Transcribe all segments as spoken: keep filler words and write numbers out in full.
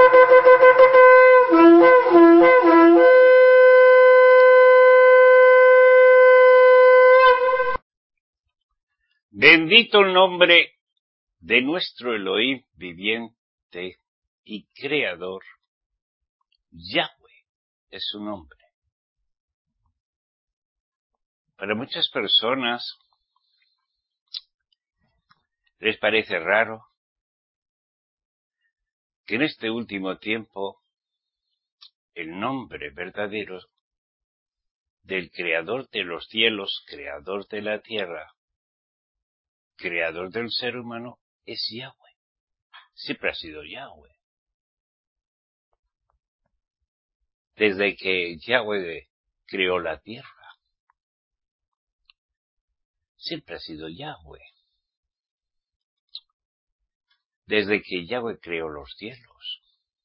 Bendito el nombre de nuestro Elohim viviente y creador. Yahweh es su nombre. Para muchas personas les parece raro que en este último tiempo el nombre verdadero del creador de los cielos, creador de la tierra, creador del ser humano, es Yahweh. Siempre ha sido Yahweh. Desde que Yahweh creó la tierra, siempre ha sido Yahweh. Desde que Yahweh creó los cielos,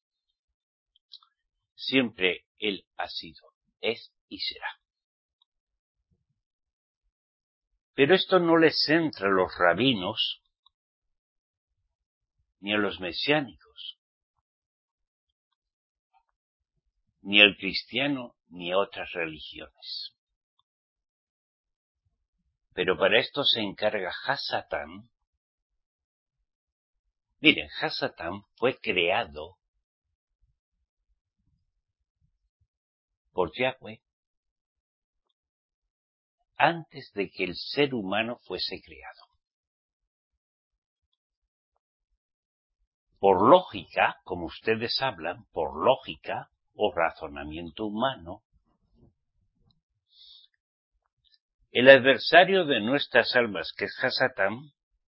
siempre Él ha sido, es y será. Pero esto no les entra a los rabinos ni a los mesiánicos, ni al cristiano, ni a otras religiones. Pero para esto se encarga Hasatán. Miren, Hasatán fue creado por Yahweh antes de que el ser humano fuese creado. Por lógica, como ustedes hablan, por lógica o razonamiento humano, el adversario de nuestras almas, que es Hasatán,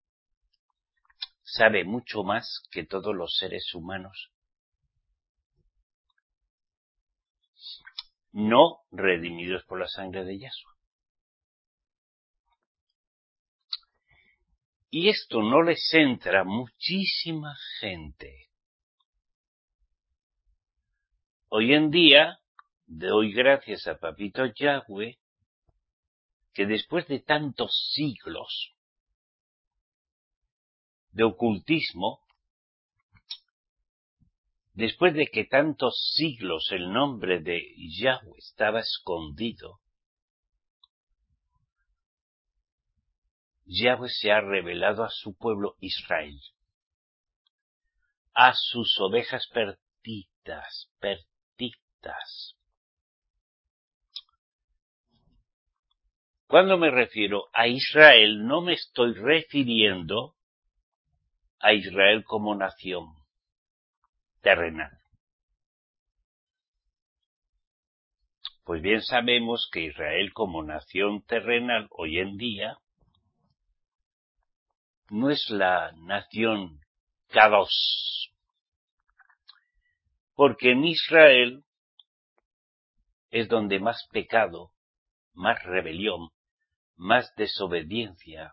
sabe mucho más que todos los seres humanos, no redimidos por la sangre de Yahshua. Y esto no les entra a muchísima gente. Hoy en día, doy gracias a Papito Yahweh, que después de tantos siglos de ocultismo, después de que tantos siglos el nombre de Yahweh estaba escondido, Yahweh se ha revelado a su pueblo Israel, a sus ovejas perdidas, perdidas. Cuando me refiero a Israel, no me estoy refiriendo a Israel como nación terrenal. Pues bien sabemos que Israel como nación terrenal hoy en día no es la nación Kadosh, porque en Israel es donde más pecado, más rebelión, más desobediencia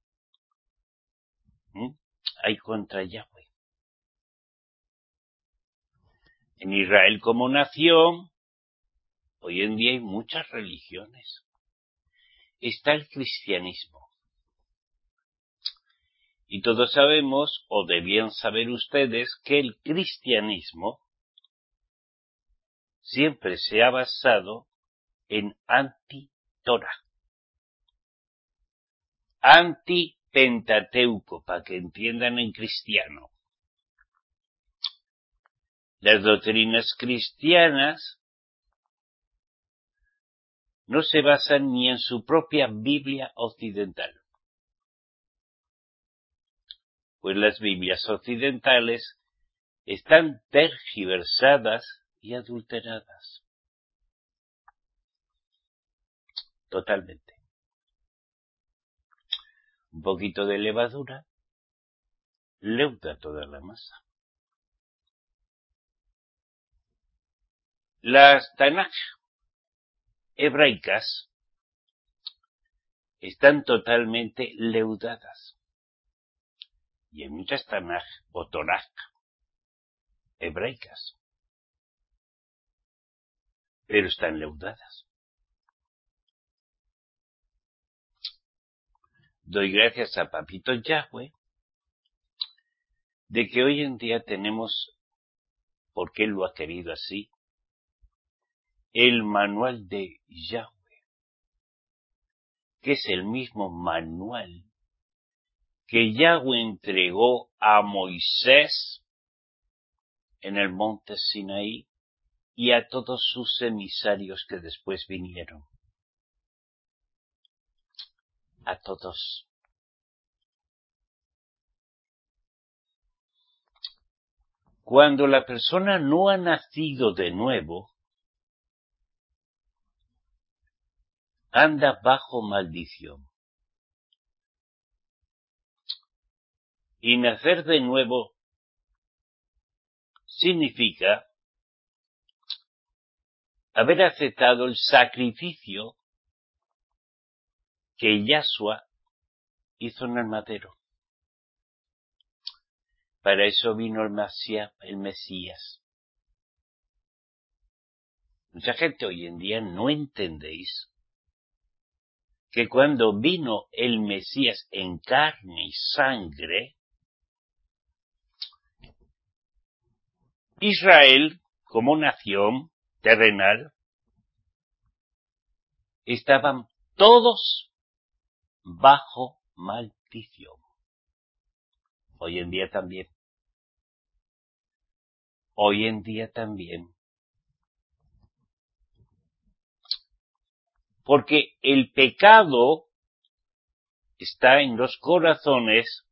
¿Mm? hay contra Yahweh. En Israel como nación, hoy en día hay muchas religiones. Está el cristianismo. Y todos sabemos, o debían saber ustedes, que el cristianismo siempre se ha basado en anti-Torah, anti-Pentateuco, para que entiendan en cristiano. Las doctrinas cristianas no se basan ni en su propia Biblia occidental, pues las Biblias occidentales están tergiversadas y adulteradas. Totalmente. Un poquito de levadura leuda toda la masa. Las Tanaj hebraicas están totalmente leudadas. Y hay muchas Tanaj o Torah hebraicas, pero están leudadas. Doy gracias a Papito Yahweh de que hoy en día tenemos porque Él lo ha querido así, el manual de Yahweh, que es el mismo manual que Yahweh entregó a Moisés en el monte Sinaí y a todos sus emisarios que después vinieron. A todos. Cuando la persona no ha nacido de nuevo, anda bajo maldición. Y nacer de nuevo significa haber aceptado el sacrificio que Yahshua hizo en el madero. Para eso vino el Mesías, el Mesías. Mucha gente hoy en día no entendéis que cuando vino el Mesías en carne y sangre, Israel, como nación terrenal, estaban todos bajo maldición. Hoy en día también. Hoy en día también. Porque el pecado está en los corazones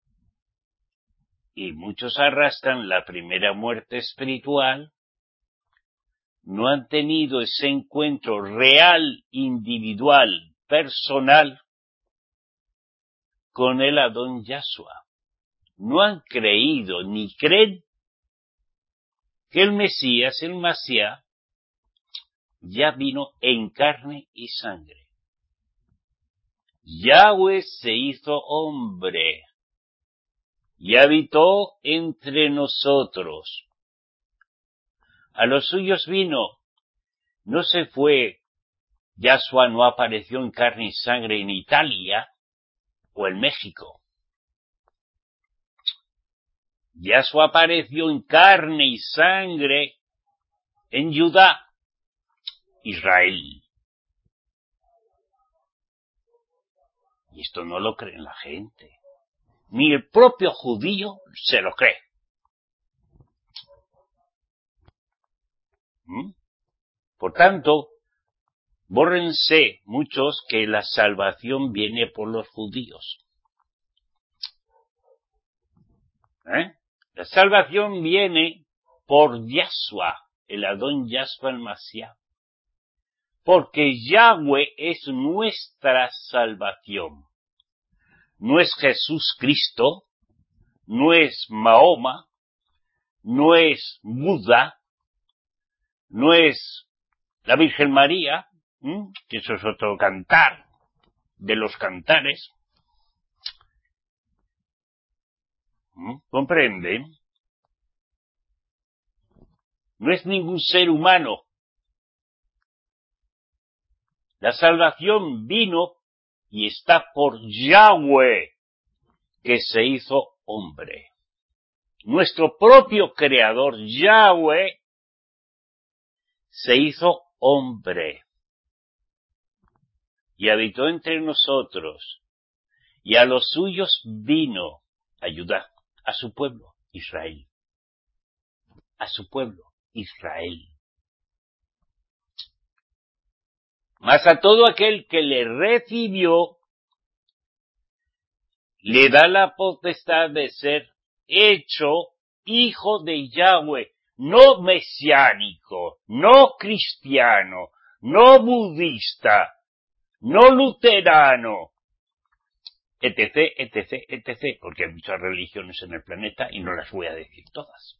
y muchos arrastran la primera muerte espiritual, no han tenido ese encuentro real, individual, personal con el Adón Yahshua. No han creído ni creen que el Mesías, el Mashiach, ya vino en carne y sangre. Yahweh se hizo hombre y habitó entre nosotros. A los suyos vino, no se fue, Yahshua no apareció en carne y sangre en Italia o en México. Yahshua apareció en carne y sangre en Judá, Israel. Y esto no lo cree la gente. Ni el propio judío se lo cree. ¿Mm? Por tanto, bórrense muchos que la salvación viene por los judíos. ¿Eh? La salvación viene por Yahshua, el Adón Yahshua el Mashiach. Porque Yahweh es nuestra salvación. No es Jesús Cristo, no es Mahoma, no es Buda, no es la Virgen María, ¿eh? Que eso es otro cantar de los cantares. ¿Eh? ¿Comprenden? No es ningún ser humano. La salvación vino y está por Yahweh, que se hizo hombre. Nuestro propio creador, Yahweh, se hizo hombre y habitó entre nosotros, y a los suyos vino a ayudar a su pueblo, Israel. A su pueblo, Israel. Mas a todo aquel que le recibió, le da la potestad de ser hecho hijo de Yahweh, no mesiánico, no cristiano, no budista, no luterano, etc, etc, etc, porque hay muchas religiones en el planeta y no las voy a decir todas.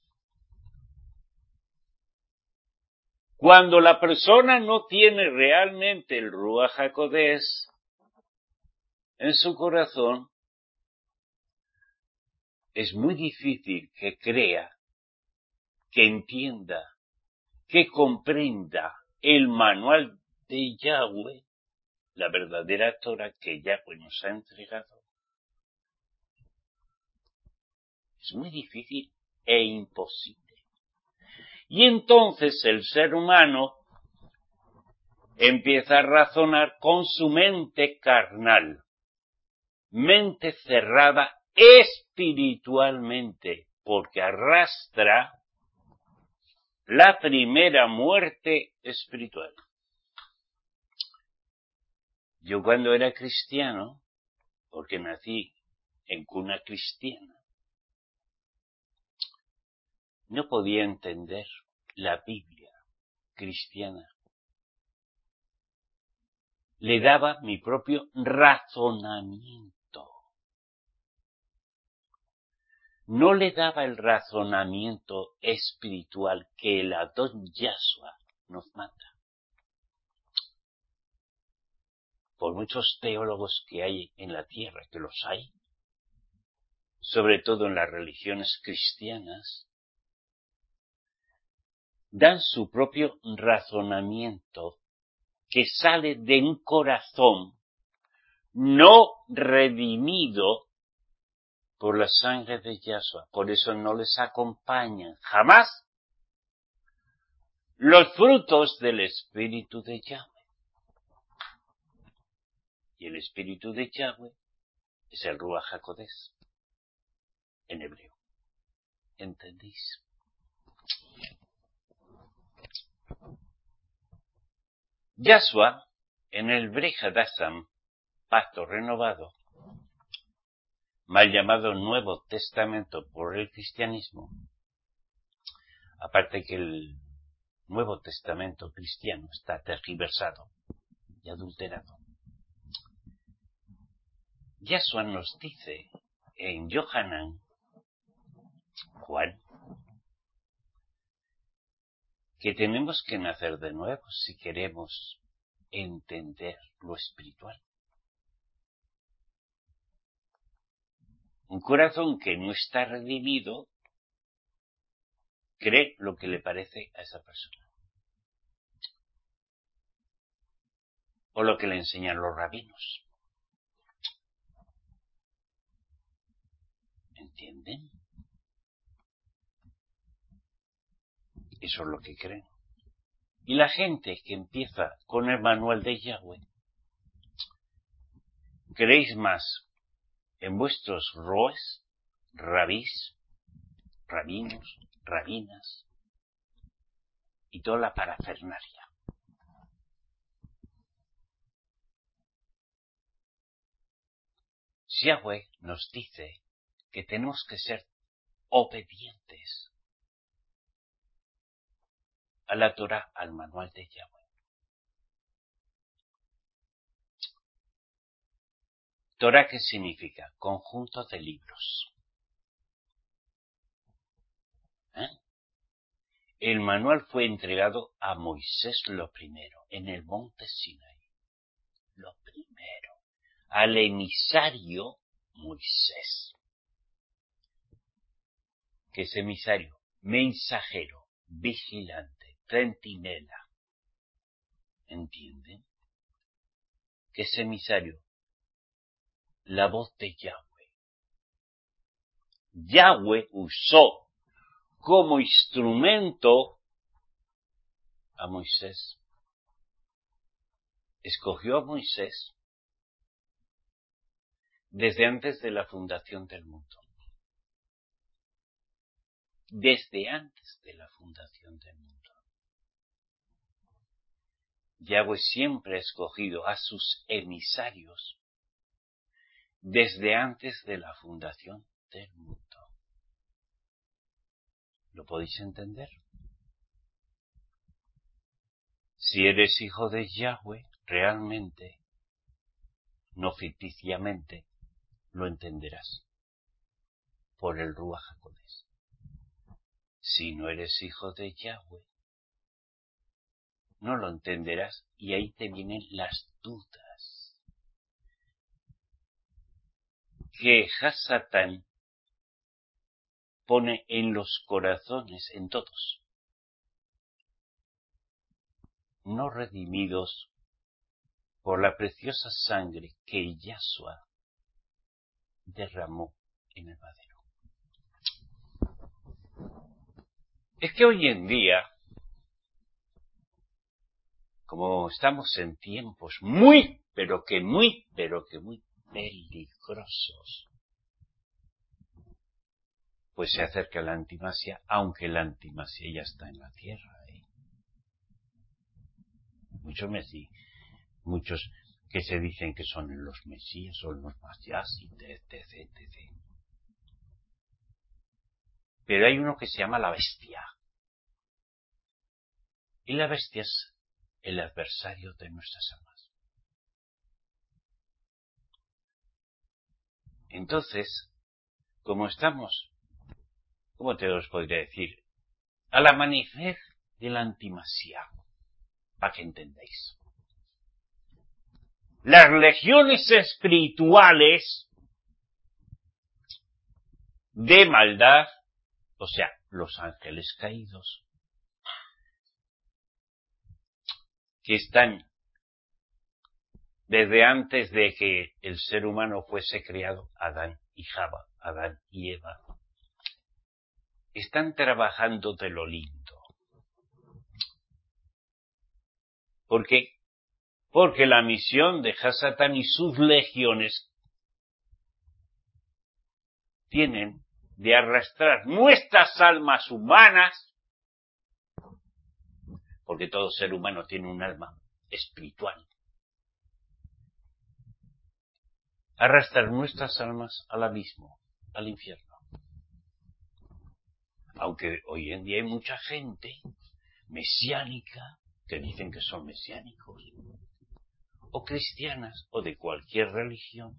Cuando la persona no tiene realmente el Ruach HaKodesh en su corazón, es muy difícil que crea, que entienda, que comprenda el manual de Yahweh, la verdadera Torah que Yahweh nos ha entregado. Es muy difícil e imposible. Y entonces el ser humano empieza a razonar con su mente carnal, mente cerrada espiritualmente, porque arrastra la primera muerte espiritual. Yo cuando era cristiano, porque nací en cuna cristiana, no podía entender la Biblia cristiana. Le daba mi propio razonamiento. No le daba el razonamiento espiritual que el Adón Yahshua nos manda. Por muchos teólogos que hay en la tierra, que los hay, sobre todo en las religiones cristianas, dan su propio razonamiento que sale de un corazón no redimido por la sangre de Yahshua. Por eso no les acompañan jamás los frutos del Espíritu de Yahweh. Y el Espíritu de Yahweh es el Ruach HaKodesh en hebreo. ¿Entendéis? Yahshua, en el Brit Hadasham, Pacto Renovado, mal llamado Nuevo Testamento por el cristianismo, aparte que el Nuevo Testamento cristiano está tergiversado y adulterado. Yahshua nos dice en Yohanan, Juan, que tenemos que nacer de nuevo si queremos entender lo espiritual. Un corazón que no está redimido cree lo que le parece a esa persona. O lo que le enseñan los rabinos. ¿Entienden? Eso es lo que creen. Y la gente que empieza con el manual de Yahweh, creéis más en vuestros roes, rabís, rabinos, rabinas y toda la parafernalia. Yahweh nos dice que tenemos que ser obedientes a la Torah, al manual de Yahweh. Torah, ¿qué significa? Conjunto de libros. ¿Eh? El manual fue entregado a Moisés lo primero, en el monte Sinaí. Lo primero. Al emisario Moisés. ¿Qué es emisario? Mensajero, vigilante, centinela. ¿Entienden? ¿Qué es emisario? La voz de Yahweh. Yahweh usó como instrumento a Moisés. Escogió a Moisés desde antes de la fundación del mundo. Desde antes de la fundación del mundo. Yahweh siempre ha escogido a sus emisarios desde antes de la fundación del mundo. ¿Lo podéis entender? Si eres hijo de Yahweh, realmente, no ficticiamente, lo entenderás por el Ruach HaKodesh. Si no eres hijo de Yahweh, no lo entenderás y ahí te vienen las dudas que Hasatán pone en los corazones, en todos, no redimidos por la preciosa sangre que Yahshua derramó en el madero. Es que hoy en día, como estamos en tiempos muy, pero que muy, pero que muy peligrosos, pues se acerca la antimasia, aunque la antimasia ya está en la Tierra. ¿eh? Muchos mesías, muchos que se dicen que son los mesías o los masías, etc, etcétera. Pero hay uno que se llama la bestia. Y la bestia es el adversario de nuestras almas. Entonces, como estamos, ¿cómo te os podría decir? A la manifest de la antimasia, para que entendáis. Las legiones espirituales de maldad, o sea, los ángeles caídos, que están desde antes de que el ser humano fuese creado, Adán y Java, Adán y Eva, están trabajando de lo lindo. ¿Por qué? Porque la misión de Hasatán y sus legiones tienen de arrastrar nuestras almas humanas, porque todo ser humano tiene un alma espiritual, arrastrar nuestras almas al abismo, al infierno. Aunque hoy en día hay mucha gente mesiánica que dicen que son mesiánicos, o cristianas, o de cualquier religión,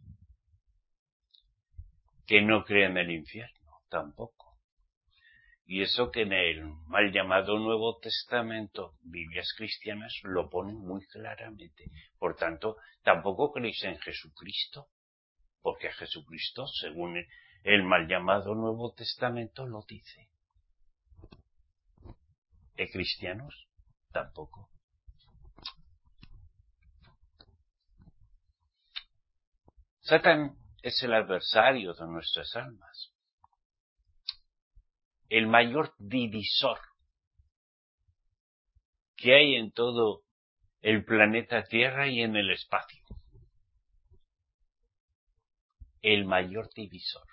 que no creen en el infierno, tampoco. Y eso que en el mal llamado Nuevo Testamento, Biblias cristianas, lo ponen muy claramente. Por tanto, tampoco creéis en Jesucristo, porque Jesucristo, según el mal llamado Nuevo Testamento, lo dice. ¿De cristianos? Tampoco. Satán es el adversario de nuestras almas, el mayor divisor que hay en todo el planeta Tierra y en el espacio. El mayor divisor.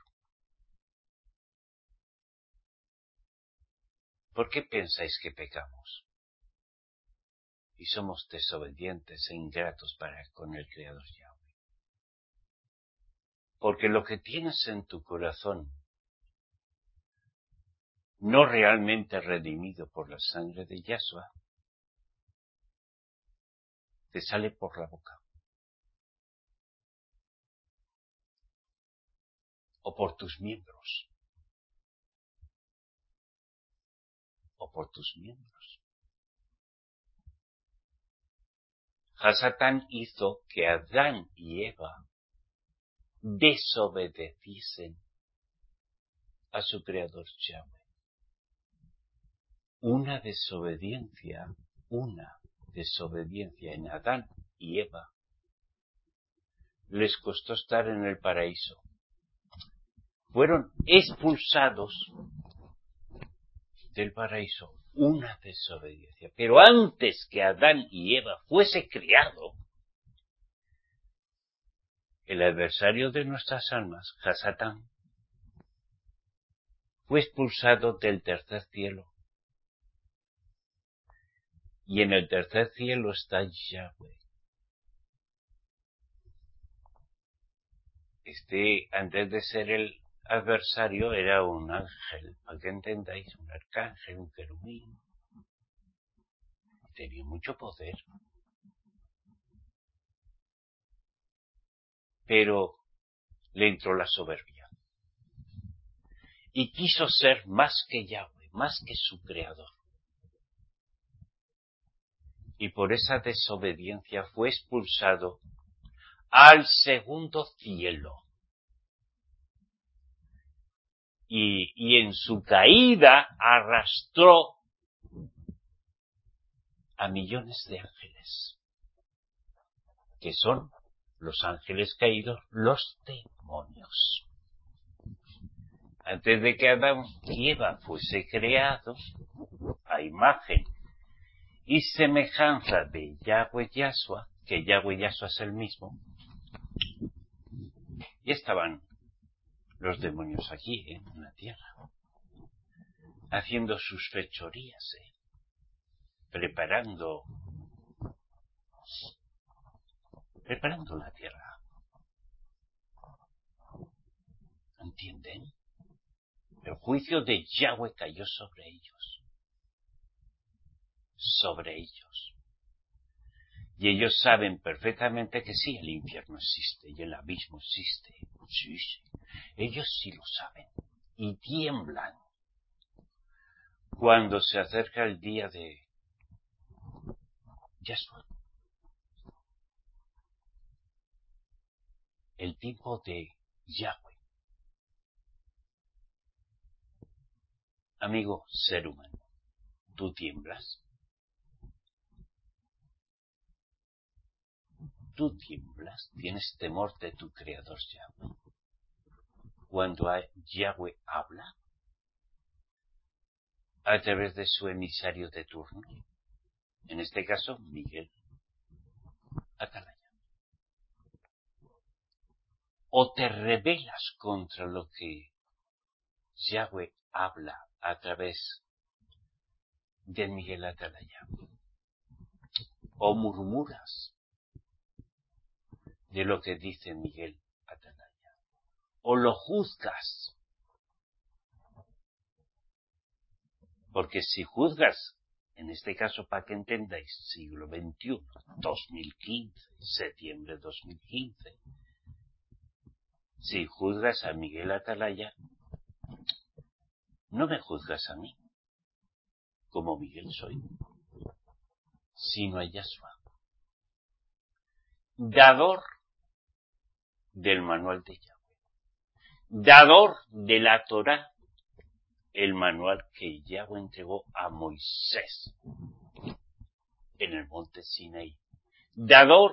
¿Por qué pensáis que pecamos? Y somos desobedientes e ingratos para con el Creador Yahweh. Porque lo que tienes en tu corazón, no realmente redimido por la sangre de Yahshua, te sale por la boca. O por tus miembros. O por tus miembros. Hasatán hizo que Adán y Eva desobedeciesen a su Creador Yahweh. Una desobediencia, una desobediencia en Adán y Eva les costó estar en el paraíso. Fueron expulsados del paraíso, una desobediencia. Pero antes que Adán y Eva fuese creado, el adversario de nuestras almas, Hasatán, fue expulsado del tercer cielo. Y en el tercer cielo está Yahweh. Este, antes de ser el adversario, era un ángel, para que entendáis, un arcángel, un querubín. Tenía mucho poder. Pero le entró la soberbia. Y quiso ser más que Yahweh, más que su creador. Y por esa desobediencia fue expulsado al segundo cielo. Y, y en su caída arrastró a millones de ángeles, que son los ángeles caídos, los demonios. antes de que Adán y Eva fuese creado, a imagen y semejanza de Yahweh Yahshua, que Yahweh Yahshua es el mismo, y estaban los demonios aquí, ¿eh? En la tierra, haciendo sus fechorías, ¿eh? preparando, preparando la tierra. ¿Entienden? El juicio de Yahweh cayó sobre ellos, sobre ellos. Y ellos saben perfectamente que sí, el infierno existe y el abismo existe. Sí, sí. Ellos sí lo saben. Y tiemblan cuando se acerca el día de Yahshua. El tiempo de Yahweh. Amigo ser humano, ¿tú tiemblas? ¿Tú tiemblas? ¿Tienes temor de tu Creador Yahweh? Cuando Yahweh habla a través de su emisario de turno, en este caso Miguel Atalaya. O te rebelas contra lo que Yahweh habla a través de Miguel Atalaya, o murmuras de lo que dice Miguel Atalaya, o lo juzgas. Porque si juzgas, en este caso para que entendáis, siglo veintiuno, dos mil quince, septiembre de dos mil quince, si juzgas a Miguel Atalaya, no me juzgas a mí, como Miguel soy, sino a Yahshua, dador del manual de Yahweh, dador de la Torá, el manual que Yahweh entregó a Moisés en el monte Sinaí, dador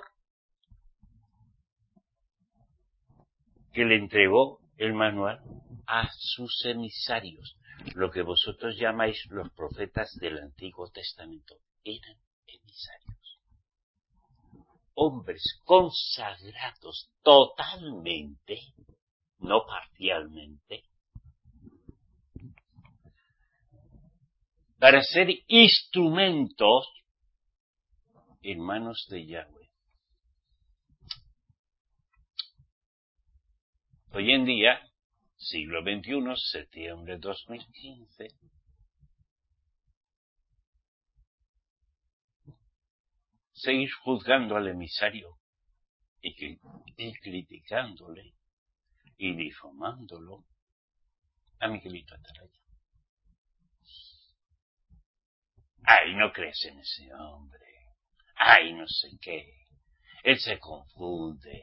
que le entregó el manual a sus emisarios, lo que vosotros llamáis los profetas del Antiguo Testamento. Eran emisarios, hombres consagrados totalmente, no parcialmente, para ser instrumentos en manos de Yahweh. Hoy en día, siglo veintiuno, septiembre de dos mil quince, seguir juzgando al emisario y, y criticándole y difamándolo a Miguelito Atalaya. Ay, no crees en ese hombre. Ay, no sé qué. Él se confunde.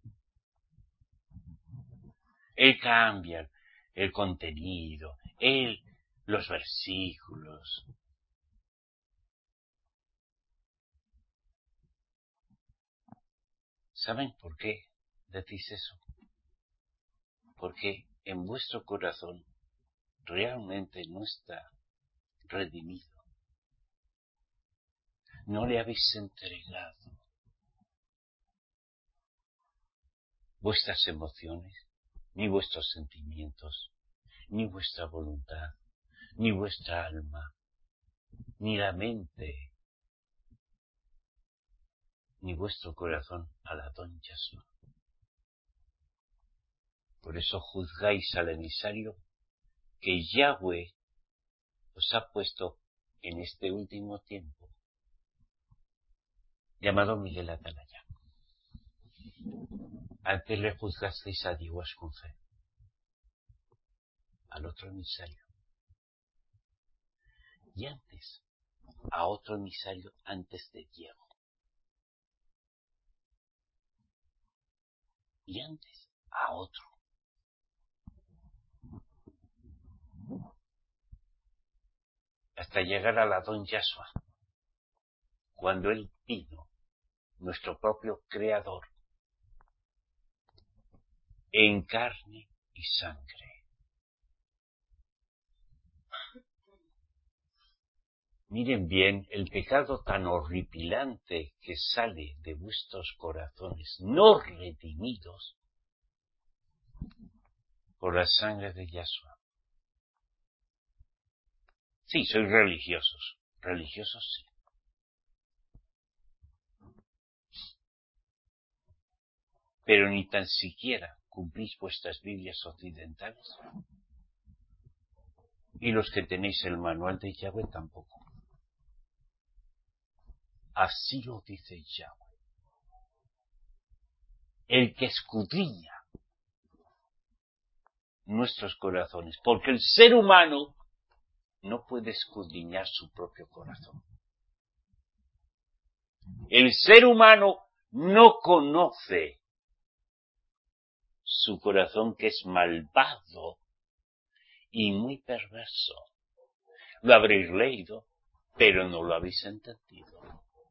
Él cambia el contenido. Él, los versículos. ¿Saben por qué decís eso? Porque en vuestro corazón realmente no está redimido. No le habéis entregado vuestras emociones, ni vuestros sentimientos, ni vuestra voluntad, ni vuestra alma, ni la mente, ni vuestro corazón al Adón Yahshua. Por eso juzgáis al emisario que Yahweh os ha puesto en este último tiempo, llamado Miguel Atalaya. Antes le juzgasteis a Diego Ascunce, al otro emisario, y antes a otro emisario antes de Diego, y antes a otro. Hasta llegar al Adón Yahshua, cuando él vino, nuestro propio Creador, en carne y sangre, Miren bien el pecado tan horripilante que sale de vuestros corazones no redimidos por la sangre de Yahshua. Sí, sois religiosos. Religiosos sí. Pero ni tan siquiera cumplís vuestras Biblias occidentales. Y los que tenéis el manual de Yahweh tampoco. Así lo dice Yahweh. El que escudriña nuestros corazones. Porque el ser humano no puede escudriñar su propio corazón. El ser humano no conoce su corazón, que es malvado y muy perverso. Lo habréis leído, pero no lo habéis entendido.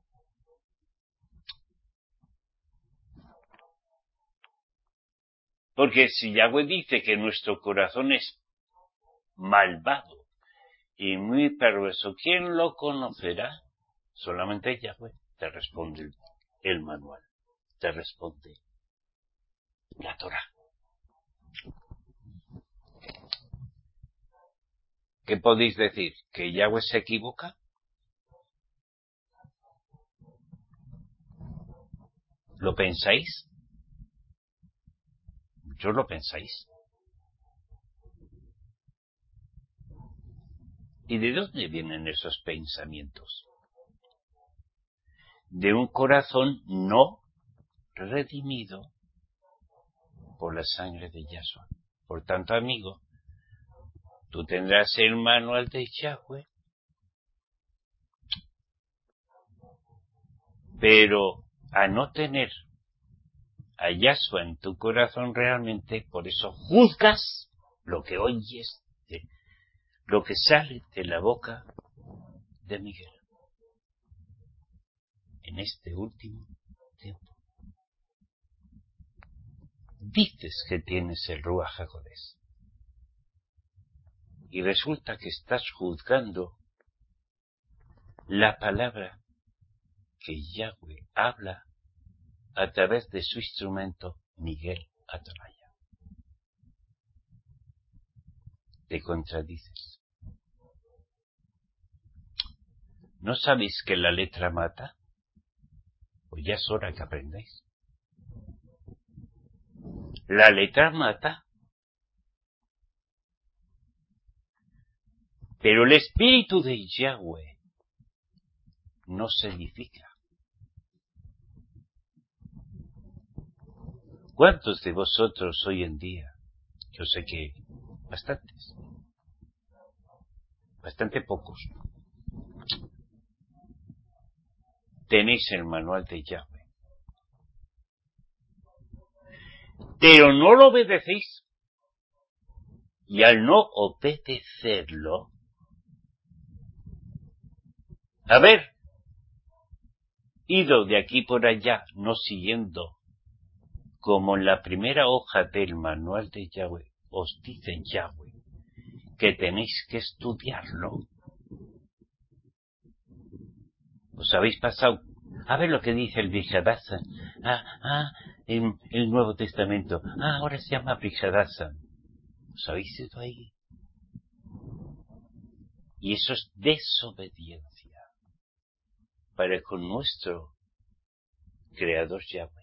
Porque si Yahweh dice que nuestro corazón es malvado y muy perverso, ¿quién lo conocerá? Solamente Yahweh. Te responde el manual. Te responde la Torah. ¿Qué podéis decir? ¿Que Yahweh se equivoca? ¿Lo pensáis? ¿Muchos lo pensáis? ¿Y de dónde vienen esos pensamientos? De un corazón no redimido por la sangre de Yahshua. Por tanto, amigo, tú tendrás el manual de Yahweh, pero a no tener a Yahshua en tu corazón realmente, por eso juzgas lo que oyes, de, lo que sale de la boca de Miguel en este último tiempo. Dices que tienes el Ruach HaKodesh y resulta que estás juzgando la palabra que Yahweh habla a través de su instrumento Miguel Atalaya. Te contradices. ¿No sabéis que la letra mata? Pues ya es hora que aprendáis. La letra mata, pero el espíritu de Yahweh no se edifica. ¿Cuántos de vosotros hoy en día? Yo sé que bastantes, bastante pocos, tenéis el manual de Yahweh, pero no lo obedecéis, y al no obedecerlo, haber ido de aquí por allá, no siguiendo, como en la primera hoja del manual de Yahweh, os dice Yahweh, que tenéis que estudiarlo. Os habéis pasado a ver lo que dice el Brihadassan. Ah, ah, en el Nuevo Testamento. Ah, ahora se llama Brihadassan. ¿Os habéis ido ahí? Y eso es desobediencia para con nuestro Creador Yahweh.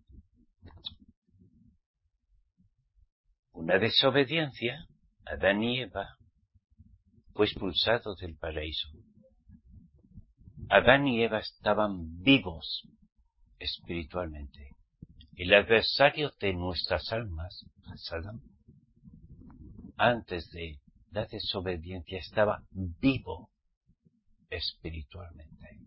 Una desobediencia, Adán y Eva, fue expulsado del paraíso. Adán y Eva estaban vivos espiritualmente. El adversario de nuestras almas, Saddam, antes de la desobediencia estaba vivo espiritualmente.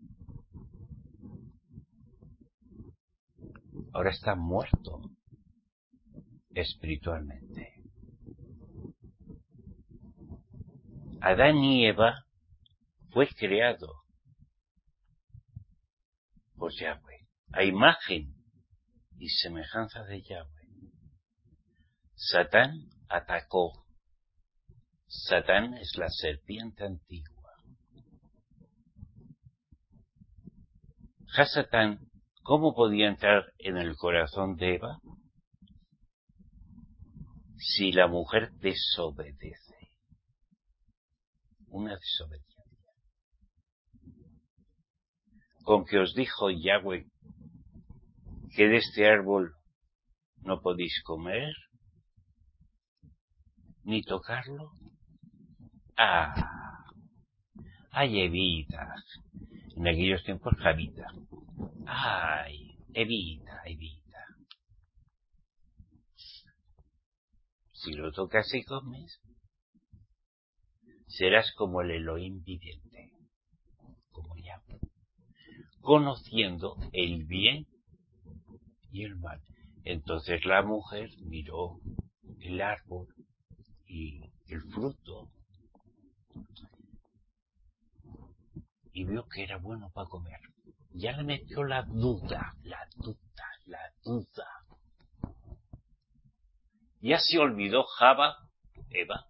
Ahora está muerto espiritualmente. Adán y Eva fue creado por Yahweh, a imagen y semejanza de Yahweh. Satán atacó. Satán es la serpiente antigua. Hasatán, ¿cómo podía entrar en el corazón de Eva? Si la mujer desobedece. Una desobediencia. Con que os dijo Yahweh que de este árbol no podéis comer, ni tocarlo. Ah, ay, Evita. En aquellos tiempos, Javita. Ay, Evita, Evita. Si lo tocas y comes, serás como el Elohim viviente, como Yahweh, conociendo el bien y el mal. Entonces la mujer miró el árbol y el fruto y vio que era bueno para comer. Ya le metió la duda, la duda, la duda. Ya se olvidó Java, Eva,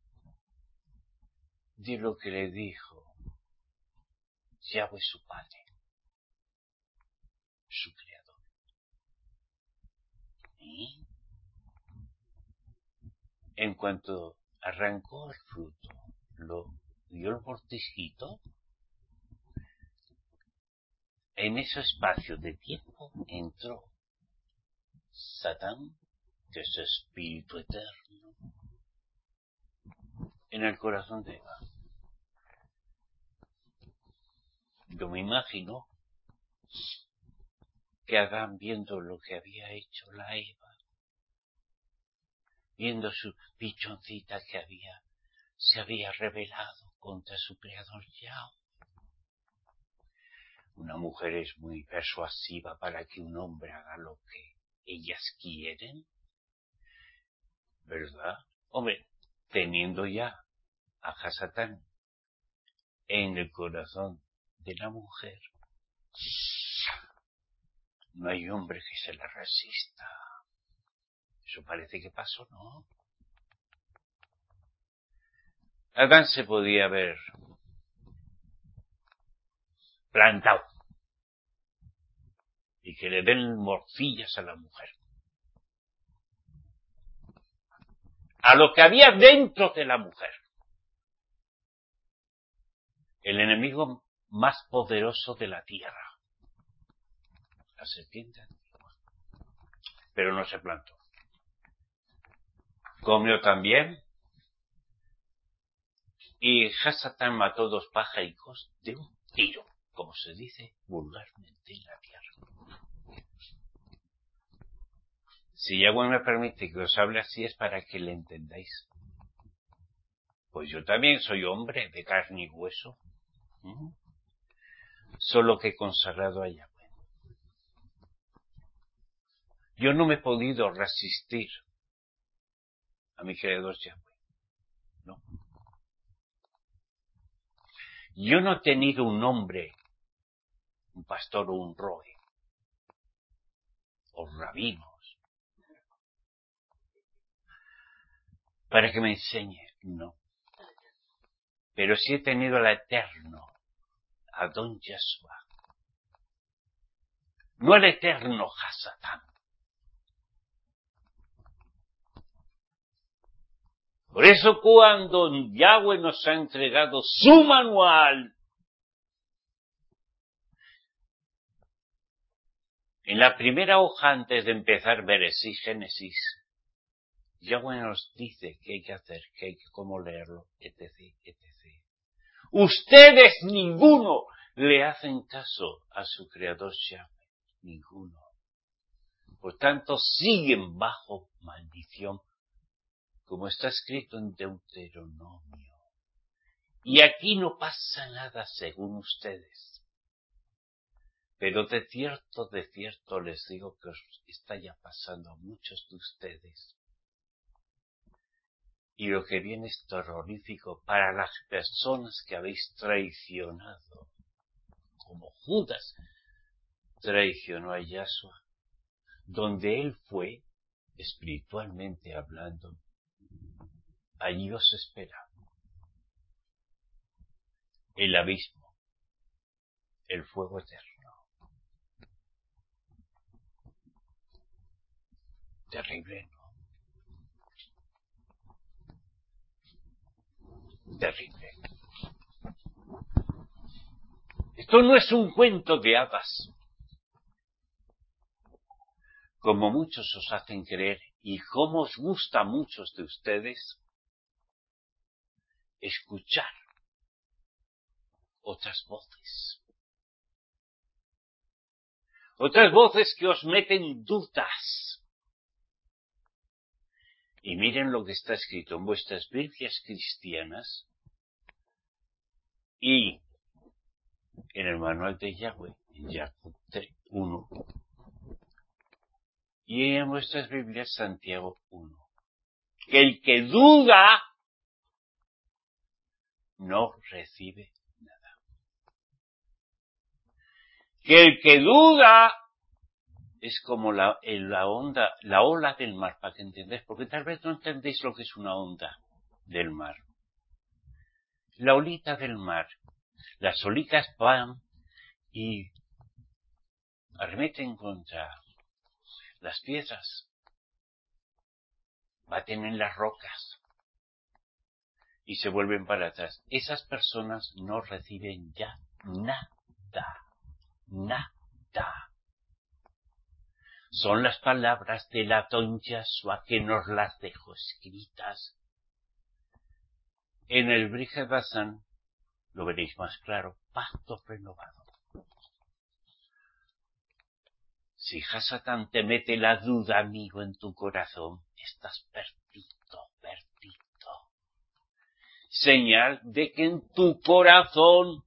de lo que le dijo Yahweh su padre, su creador. Y en cuanto arrancó el fruto, lo dio el mordisquito, en ese espacio de tiempo entró Satán, que es espíritu eterno, en el corazón de Eva. Yo me imagino que Adán, viendo lo que había hecho la Eva, viendo su pichoncita que había, se había rebelado contra su creador Yahweh. Una mujer es muy persuasiva para que un hombre haga lo que ellas quieren, ¿verdad? Hombre, teniendo ya a Hasatán en el corazón de la mujer, no hay hombre que se la resista. Eso parece que pasó, ¿no? Adán se podía haber plantado y que le den morcillas a la mujer. A lo que había dentro de la mujer. El enemigo más poderoso de la tierra. La serpiente antigua. Pero no se plantó. Comió también. Y Hasatán mató dos pájaros de un tiro, como se dice vulgarmente en la tierra. Si Yahweh me permite que os hable así es para que le entendáis. Pues yo también soy hombre de carne y hueso. ¿Mm? Solo que consagrado a Yahweh. Yo no me he podido resistir a mi creador Yahweh. No. Yo no he tenido un hombre, un pastor o un roe, o rabinos, para que me enseñe. No. Pero sí he tenido al eterno, a Don Yeshua. No el eterno Hasatán. Por eso cuando Yahweh nos ha entregado su manual, en la primera hoja antes de empezar Bereshit, Génesis, Yahweh nos dice qué hay que hacer, qué hay que, cómo leerlo, etc, etcétera. Ustedes ninguno le hacen caso a su creador Yahweh, ninguno. Por tanto, siguen bajo maldición, como está escrito en Deuteronomio. Y aquí no pasa nada según ustedes. Pero de cierto, de cierto les digo que os está ya pasando a muchos de ustedes. Y lo que viene es terrorífico para las personas que habéis traicionado. Como Judas traicionó a Yahshua, donde él fue, espiritualmente hablando, allí os espera. El abismo, el fuego eterno. Terrible, ¿no? Terrible. Esto no es un cuento de hadas, como muchos os hacen creer, y como os gusta a muchos de ustedes escuchar otras voces. Otras voces que os meten dudas. Y miren lo que está escrito en vuestras Biblias cristianas y en el manual de Yahweh, en Jacob uno, y en vuestras Biblias Santiago uno. Que el que duda no recibe nada. Que el que duda es como la, la onda, la ola del mar, para que entendáis, porque tal vez no entendéis lo que es una onda del mar. La olita del mar, las olitas van y arremeten contra las piedras, baten en las rocas y se vuelven para atrás. Esas personas no reciben ya nada, nada. Son las palabras de la Don Yahshua que nos las dejó escritas. En el Brit Hadashah lo veréis más claro, pacto renovado. Si Hasatán te mete la duda, amigo, en tu corazón, estás perdido, perdido. Señal de que en tu corazón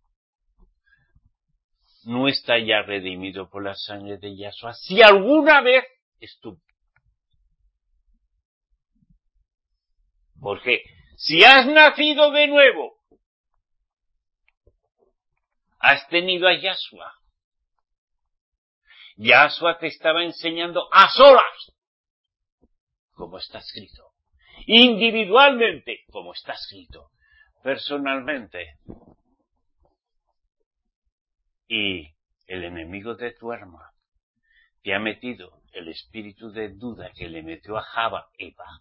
no está ya redimido por la sangre de Yahshua, si alguna vez estuvo. Porque si has nacido de nuevo, has tenido a Yahshua. Yahshua te estaba enseñando a solas, como está escrito. Individualmente, como está escrito. Personalmente. Y el enemigo de tu alma te ha metido el espíritu de duda que le metió a Java, Eva.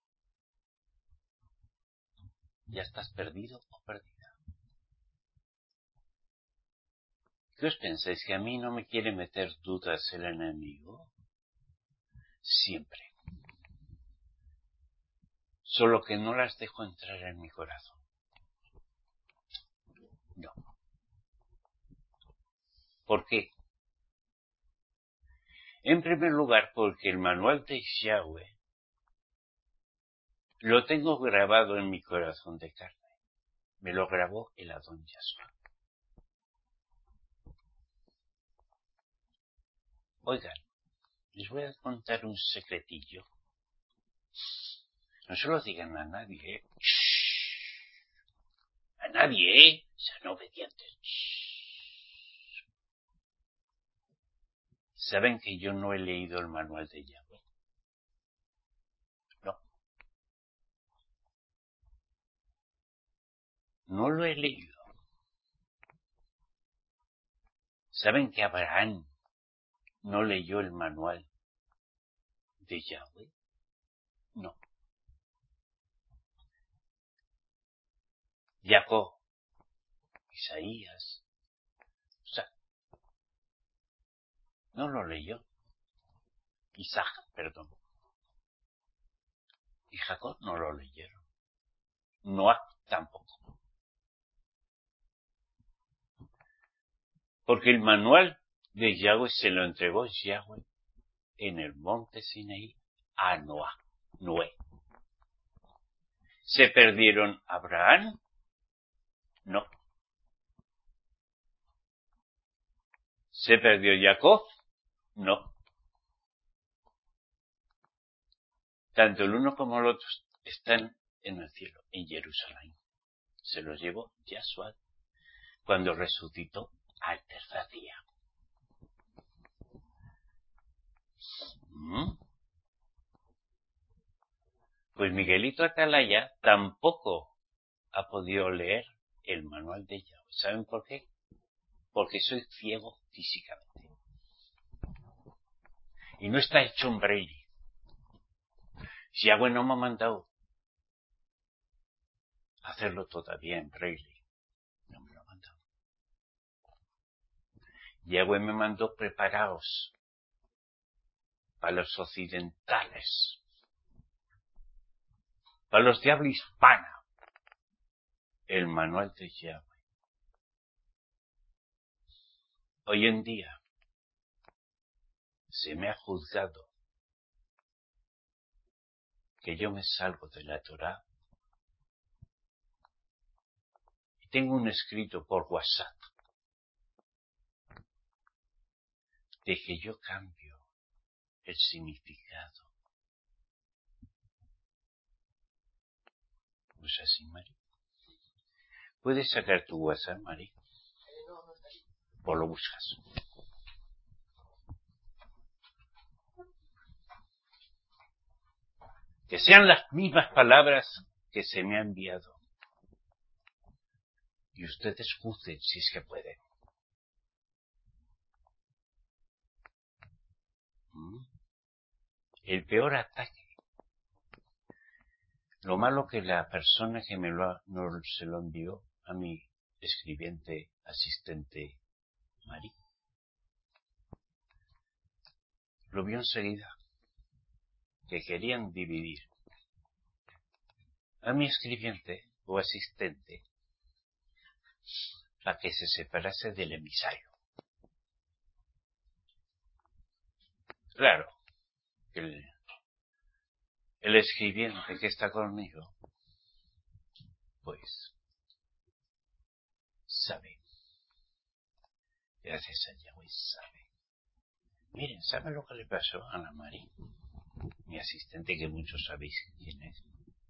Ya estás perdido o perdida. ¿Qué os pensáis? ¿Que a mí no me quiere meter dudas el enemigo? Siempre. Solo que no las dejo entrar en mi corazón. No. ¿Por qué? En primer lugar, porque el manual de Yahweh lo tengo grabado en mi corazón de carne. Me lo grabó el Adón Yahshua. Oigan, les voy a contar un secretillo. No se lo digan a nadie, ¿eh? A nadie, ¿eh? Sean obedientes. ¿Saben que yo no he leído el manual de Yahweh? No. No lo he leído. ¿Saben que Abraham no leyó el manual de Yahweh? No. Jacob, Isaías, o sea, no lo leyó. Isaac, perdón. Y Jacob no lo leyeron. Noah tampoco. Porque el manual de Yahweh se lo entregó Yahweh en el monte Sinaí a Noah, Noé. ¿Se perdieron Abraham? No. ¿Se perdió Jacob? No. Tanto el uno como el otro están en el cielo, en Jerusalén. Se los llevó Yahshua cuando resucitó al tercer día. ¿Mm? Pues Miguelito Atalaya tampoco ha podido leer el manual de Yahweh. ¿Saben por qué? Porque soy ciego físicamente. Y no está hecho en braille. Yahweh no me ha mandado a hacerlo todavía en braille. No me lo ha mandado. Yahweh me mandó preparaos para los occidentales, para los de habla hispana, el manual de Yahweh. Hoy en día se me ha juzgado que yo me salgo de la Torá y tengo un escrito por WhatsApp de que yo cambio el significado. ¿No es así, Mari? ¿Puedes sacar tu WhatsApp, Mari? ¿O lo buscas? Que sean las mismas palabras que se me han enviado. Y ustedes juzguen si es que pueden. ¿Mm? El peor ataque. Lo malo que la persona que me lo ha, no se lo envió a mi escribiente asistente Mari, lo vio enseguida, que querían dividir a mi escribiente o asistente para que se separase del emisario. Claro, el, el escribiente que está conmigo, pues, sabe, gracias a Yahweh sabe. Miren, ¿saben lo que le pasó a Ana Mari? Mi asistente, que muchos sabéis quién es.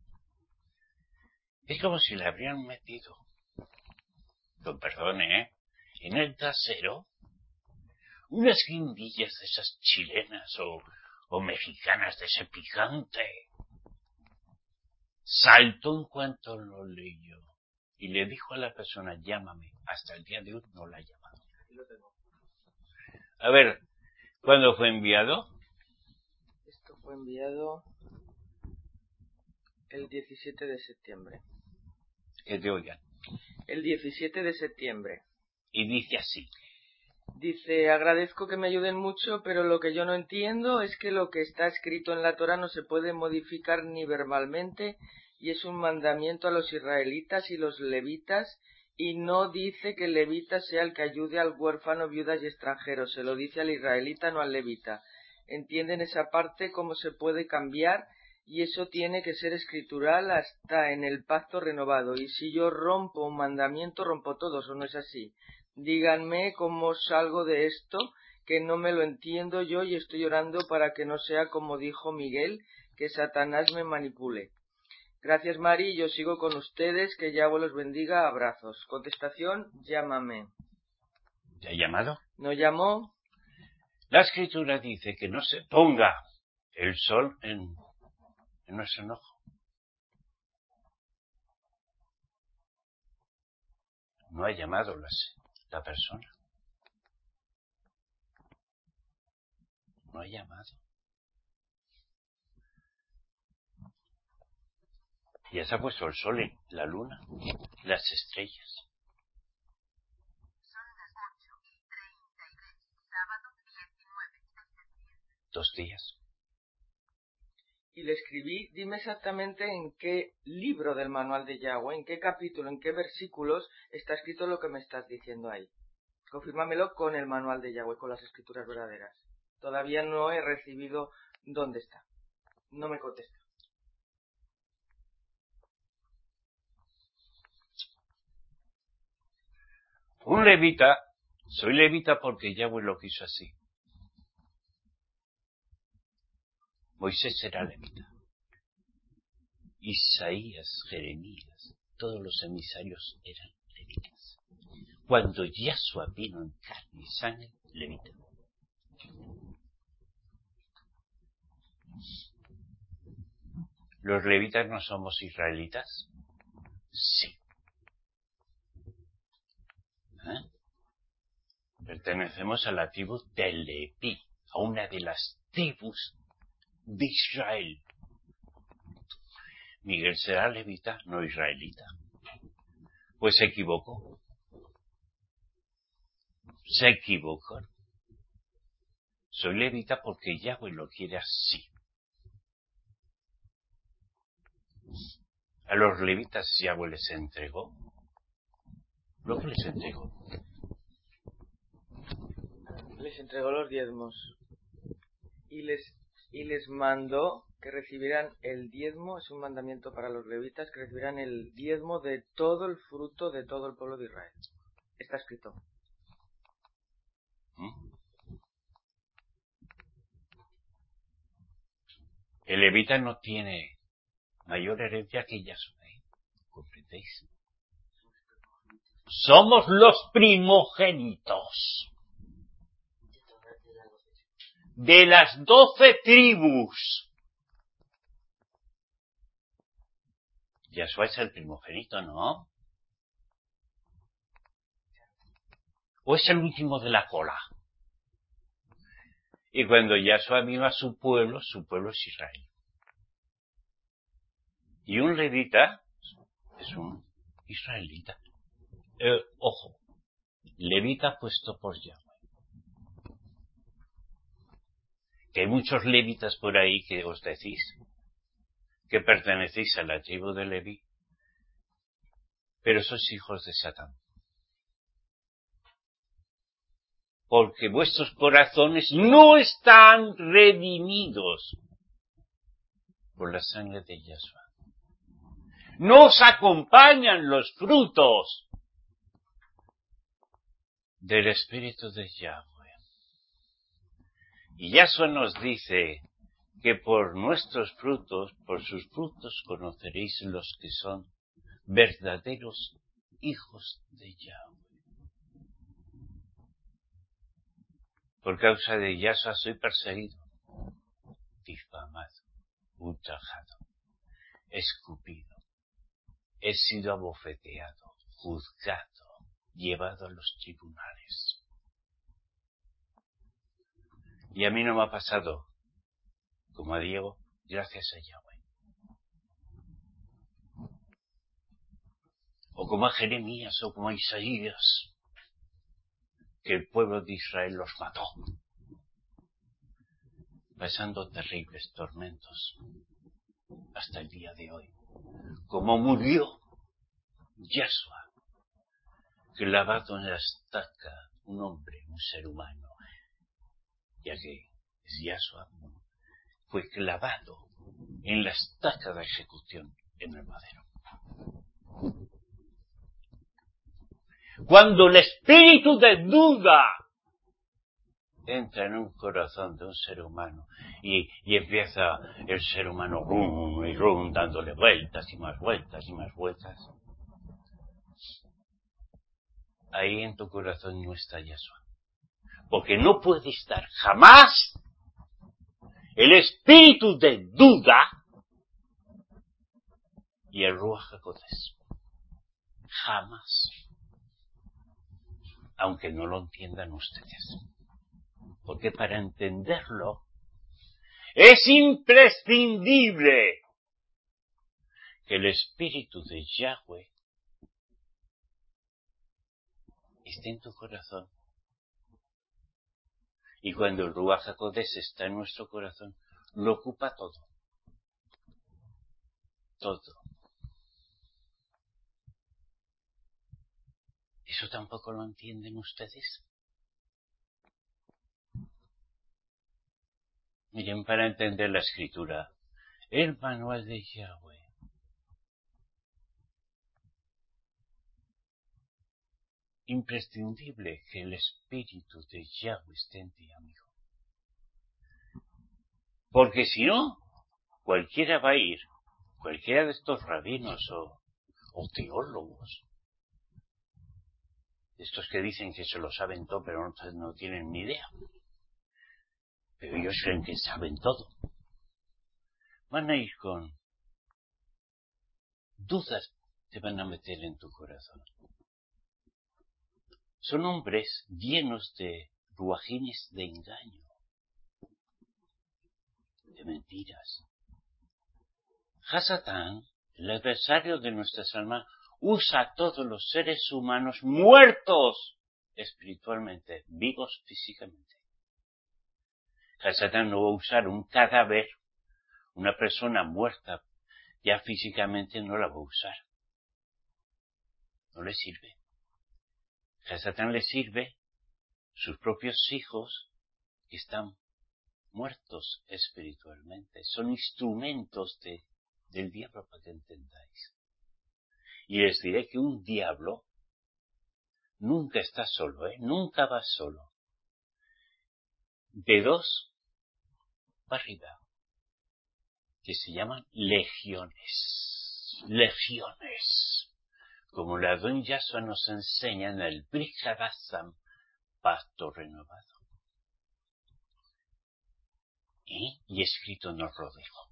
Es como si le habrían metido, con perdone, ¿eh?, en el trasero, unas guindillas de esas chilenas o, o mexicanas de ese picante. Saltó en cuanto lo leyó y le dijo a la persona, llámame. Hasta el día de hoy no la ha llamado. A ver, ¿cuándo fue enviado? Esto fue enviado el diecisiete de septiembre. Que te oigan. El diecisiete de septiembre. Y dice así. Dice, agradezco que me ayuden mucho, pero lo que yo no entiendo es que lo que está escrito en la Torá no se puede modificar ni verbalmente, y es un mandamiento a los israelitas y los levitas, y no dice que el levita sea el que ayude al huérfano, viudas y extranjeros, se lo dice al israelita, no al levita. ¿Entienden esa parte cómo se puede cambiar? Y eso tiene que ser escritural hasta en el pacto renovado, y si yo rompo un mandamiento, rompo todos, ¿o no es así? Díganme cómo salgo de esto, que no me lo entiendo yo y estoy orando para que no sea como dijo Miguel, que Satanás me manipule. Gracias, Mari, yo sigo con ustedes, que Yahweh los bendiga, abrazos. Contestación, llámame. ¿Te ha llamado? ¿No llamó? La escritura dice que no se ponga el sol en, en nuestro enojo. No ha llamado las, la persona. No ha llamado. Ya se ha puesto el sol, y la luna, las estrellas. Son las ocho y treinta y tres, sábado diecinueve de septiembre. Dos días. Y le escribí, dime exactamente en qué libro del manual de Yahweh, en qué capítulo, en qué versículos está escrito lo que me estás diciendo ahí. Confírmamelo con el manual de Yahweh, con las escrituras verdaderas. Todavía no he recibido dónde está. No me contesta. Un levita, soy levita porque Yahweh lo quiso así. Moisés era levita. Isaías, Jeremías, todos los emisarios eran levitas. Cuando Yahshua vino en carne y sangre, levita. ¿Los levitas no somos israelitas? Sí. ¿Eh? Pertenecemos a la tribu de Leví, a una de las tribus de Israel. Miguel será levita, no israelita. Pues se equivocó. Se equivocó. Soy levita porque Yahweh lo quiere así. A los levitas Yahweh les entregó lo que les entregó. Les entregó los diezmos y les y les mandó que recibieran el diezmo. Es un mandamiento para los levitas, que recibieran el diezmo de todo el fruto de todo el pueblo de Israel. Está escrito. ¿Mm? El levita no tiene mayor herencia que Yahshua. ¿Comprendéis? Somos los primogénitos de las doce tribus. Yahshua es el primogénito, ¿no? ¿O es el último de la cola? Y cuando Yahshua vino a su pueblo, su pueblo es Israel. Y un levita es un israelita. Eh, ojo, levita puesto por Yahweh. Que hay muchos levitas por ahí que os decís que pertenecéis a la tribu de Leví, pero sois hijos de Satán. Porque vuestros corazones no están redimidos por la sangre de Yahshua. No os acompañan los frutos del Espíritu de Yahweh. Y Yahshua nos dice que por nuestros frutos, por sus frutos conoceréis los que son verdaderos hijos de Yahweh. Por causa de Yahshua soy perseguido, difamado, ultrajado, escupido. He sido abofeteado, juzgado, llevado a los tribunales. Y a mí no me ha pasado, como a Diego, gracias a Yahweh. O como a Jeremías, o como a Isaías, que el pueblo de Israel los mató, pasando terribles tormentos hasta el día de hoy. Como murió Yahshua, clavado en la estaca, un hombre, un ser humano, ya que es Yahshua, fue clavado en la estaca de ejecución en el madero. Cuando el espíritu de duda entra en un corazón de un ser humano y, y empieza el ser humano rum y rum dándole vueltas y más vueltas y más vueltas, ahí en tu corazón no está Yahshua. Porque no puede estar jamás el espíritu de duda y el Ruach HaKodesh. Jamás. Aunque no lo entiendan ustedes. Porque para entenderlo es imprescindible que el espíritu de Yahweh esté en tu corazón. Y cuando el Ruach HaKodesh está en nuestro corazón, lo ocupa todo. Todo. ¿Eso tampoco lo entienden ustedes? Miren, para entender la escritura, el manual de Yahweh. Imprescindible que el espíritu de Yahweh esté en ti, amigo. Porque si no, cualquiera va a ir, cualquiera de estos rabinos o, o teólogos, estos que dicen que se lo saben todo pero no, no tienen ni idea, pero ellos creen que saben todo, van a ir con dudas, te van a meter en tu corazón. Son hombres llenos de ruajines de engaño, de mentiras. Hasatán El adversario de nuestras almas usa a todos los seres humanos muertos espiritualmente, vivos físicamente. El Satán no va a usar un cadáver, una persona muerta, ya físicamente no la va a usar. No le sirve. A Satán le sirve sus propios hijos que están muertos espiritualmente. Son instrumentos de, del diablo, para que entendáis. Y les diré que un diablo nunca está solo, ¿eh? Nunca va solo. De dos para arriba, que se llaman legiones. Legiones. Como la Don Yasua nos enseña en el Brihadasam, Pacto Renovado. ¿Eh? Y escrito nos lo dejo.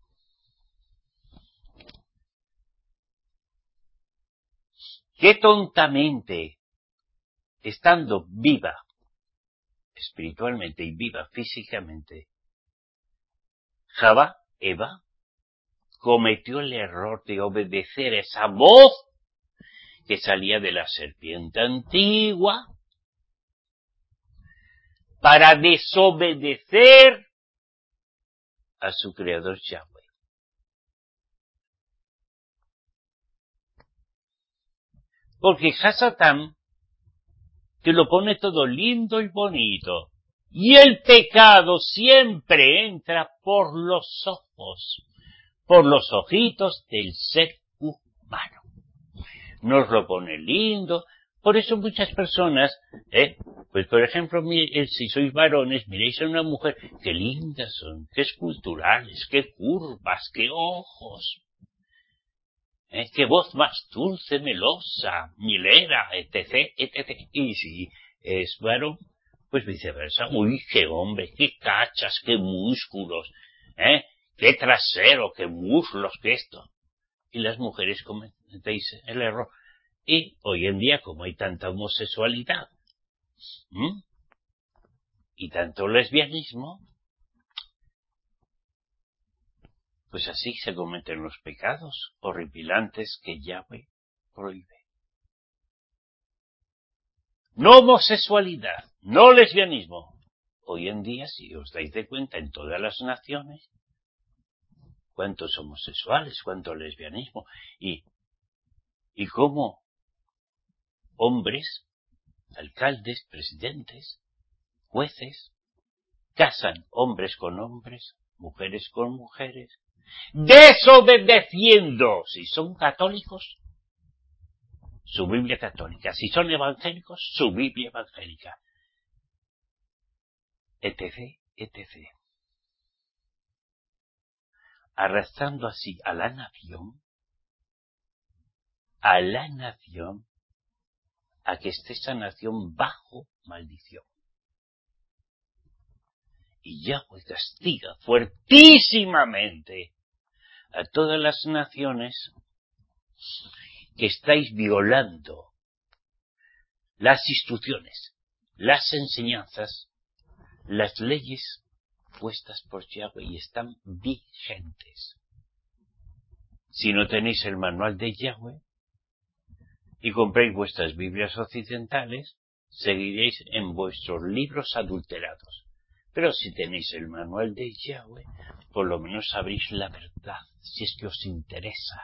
Qué tontamente, estando viva espiritualmente y viva físicamente, Java, Eva, cometió el error de obedecer esa voz que salía de la serpiente antigua para desobedecer a su creador Yahweh. Porque Hasatán te lo pone todo lindo y bonito, y el pecado siempre entra por los ojos, por los ojitos del ser humano. Nos lo pone lindo. Por eso muchas personas, eh, pues por ejemplo, si sois varones, miréis a una mujer, qué lindas son, qué esculturales, qué curvas, qué ojos, eh, qué voz más dulce, melosa, milera, etc, etcétera. Y si es varón, pues viceversa, uy, qué hombre, qué cachas, qué músculos, eh, qué trasero, qué muslos, qué esto. Y las mujeres cometéis el error. Y hoy en día, como hay tanta homosexualidad, ¿m? y tanto lesbianismo, pues así se cometen los pecados horripilantes que Yahweh prohíbe. No homosexualidad, no lesbianismo. Hoy en día, si os dais de cuenta, en todas las naciones, cuántos homosexuales, cuánto lesbianismo, y, y cómo hombres, alcaldes, presidentes, jueces, casan hombres con hombres, mujeres con mujeres, desobedeciendo, si son católicos, su Biblia católica, si son evangélicos, su Biblia evangélica, etc, etcétera. Arrastrando así a la nación, a la nación, a que esté esa nación bajo maldición. Y Yahweh castiga fuertísimamente a todas las naciones que estáis violando las instrucciones, las enseñanzas, las leyes puestas por Yahweh y están vigentes. Si no tenéis el manual de Yahweh y compréis vuestras Biblias occidentales, seguiréis en vuestros libros adulterados. Pero si tenéis el manual de Yahweh, por lo menos sabréis la verdad, si es que os interesa.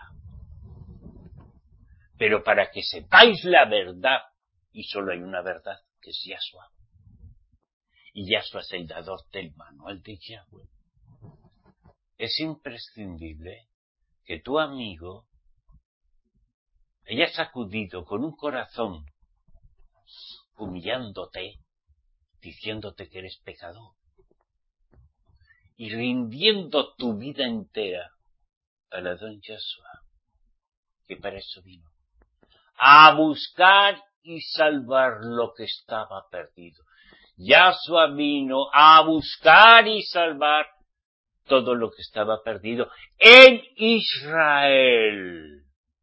Pero para que sepáis la verdad, y solo hay una verdad, que es Yahshua, y Yahshua es el dador del manual de Yahweh, es imprescindible que tu amigo haya sacudido con un corazón humillándote, diciéndote que eres pecador, y rindiendo tu vida entera a la Don Yahshua, que para eso vino, a buscar y salvar lo que estaba perdido. Yahshua vino a buscar y salvar todo lo que estaba perdido en Israel,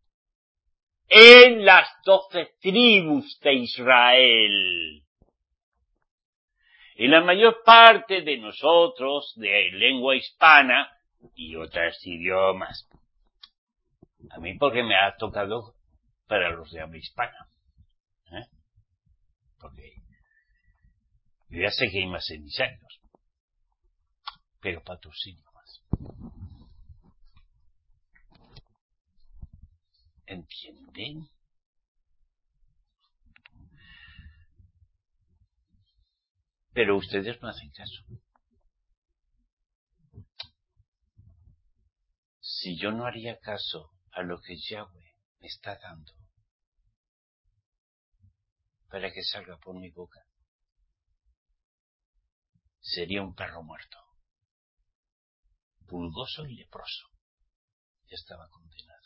en las doce tribus de Israel. Y la mayor parte de nosotros, de lengua hispana y otros idiomas, A mí porque me ha tocado para los de habla hispana. ¿Eh? Porque yo ya sé que hay más emisarios, pero patrocinio más. ¿Entienden? Pero ustedes no hacen caso. Si yo no haría caso a lo que Yahweh me está dando para que salga por mi boca, sería un perro muerto, pulgoso y leproso. Ya estaba condenado.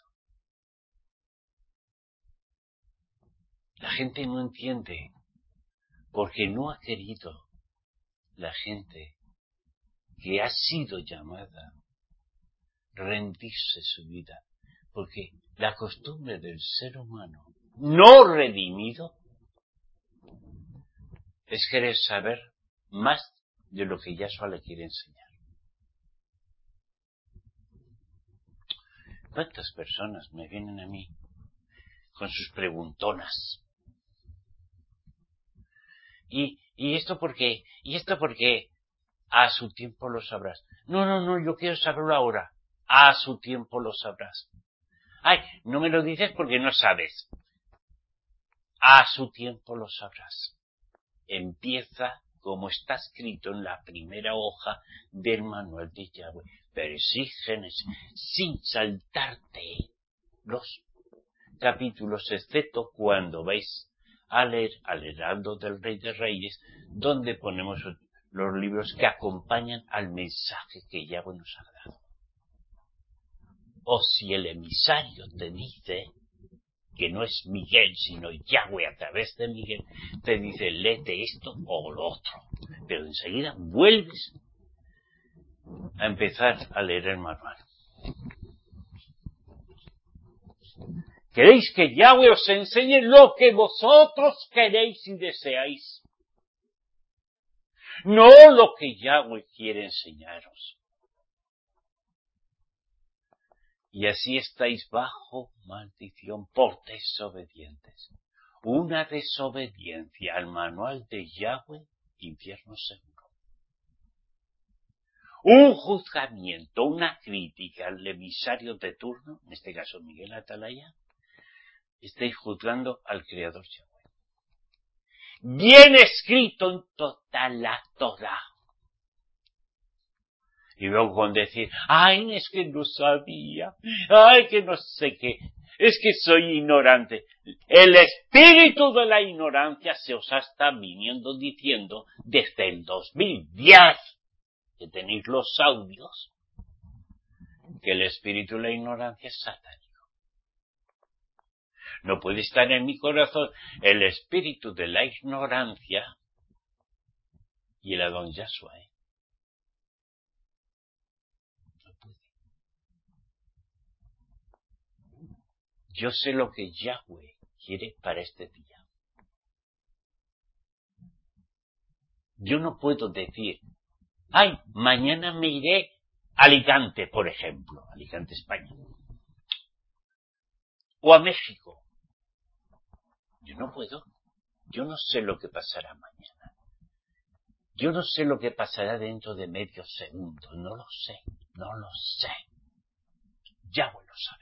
La gente no entiende, porque no ha querido la gente que ha sido llamada rendirse su vida, porque la costumbre del ser humano no redimido es querer saber más de lo que Yahshua le quiere enseñar. ¿Cuántas personas me vienen a mí con sus preguntonas? ¿Y, y esto por qué? ¿Y esto por qué? A su tiempo lo sabrás. No, no, no, yo quiero saberlo ahora. A su tiempo lo sabrás. Ay, no me lo dices porque no sabes. A su tiempo lo sabrás. Empieza como está escrito en la primera hoja del manual de Yahweh. Versígenes, sin saltarte los capítulos, excepto cuando vais a leer al Heraldo del Rey de Reyes, donde ponemos los libros que acompañan al mensaje que Yahweh nos ha dado. O si el emisario te dice que no es Miguel, sino Yahweh a través de Miguel, te dice, léete esto o lo otro. Pero enseguida vuelves a empezar a leer el manual. ¿Queréis que Yahweh os enseñe lo que vosotros queréis y deseáis? No lo que Yahweh quiere enseñaros. Y así estáis bajo maldición por desobedientes. Una desobediencia al manual de Yahweh, infierno seguro. Un juzgamiento, una crítica al emisario de turno, en este caso Miguel Atalaya, estáis juzgando al Creador Yahweh. Bien escrito en toda la Torá. Y luego con decir, ay, es que no sabía, ay, que no sé qué, es que soy ignorante. El espíritu de la ignorancia se os está viniendo diciendo desde el dos mil diez, que tenéis los audios, que el espíritu de la ignorancia es satánico. No puede estar en mi corazón el espíritu de la ignorancia y el Adón Yahshua, ¿eh? Yo sé lo que Yahweh quiere para este día. Yo no puedo decir, ay, mañana me iré a Alicante, por ejemplo, Alicante, España, o a México. Yo no puedo. Yo no sé lo que pasará mañana. Yo no sé lo que pasará dentro de medio segundo. No lo sé. No lo sé. Yahweh lo sabe.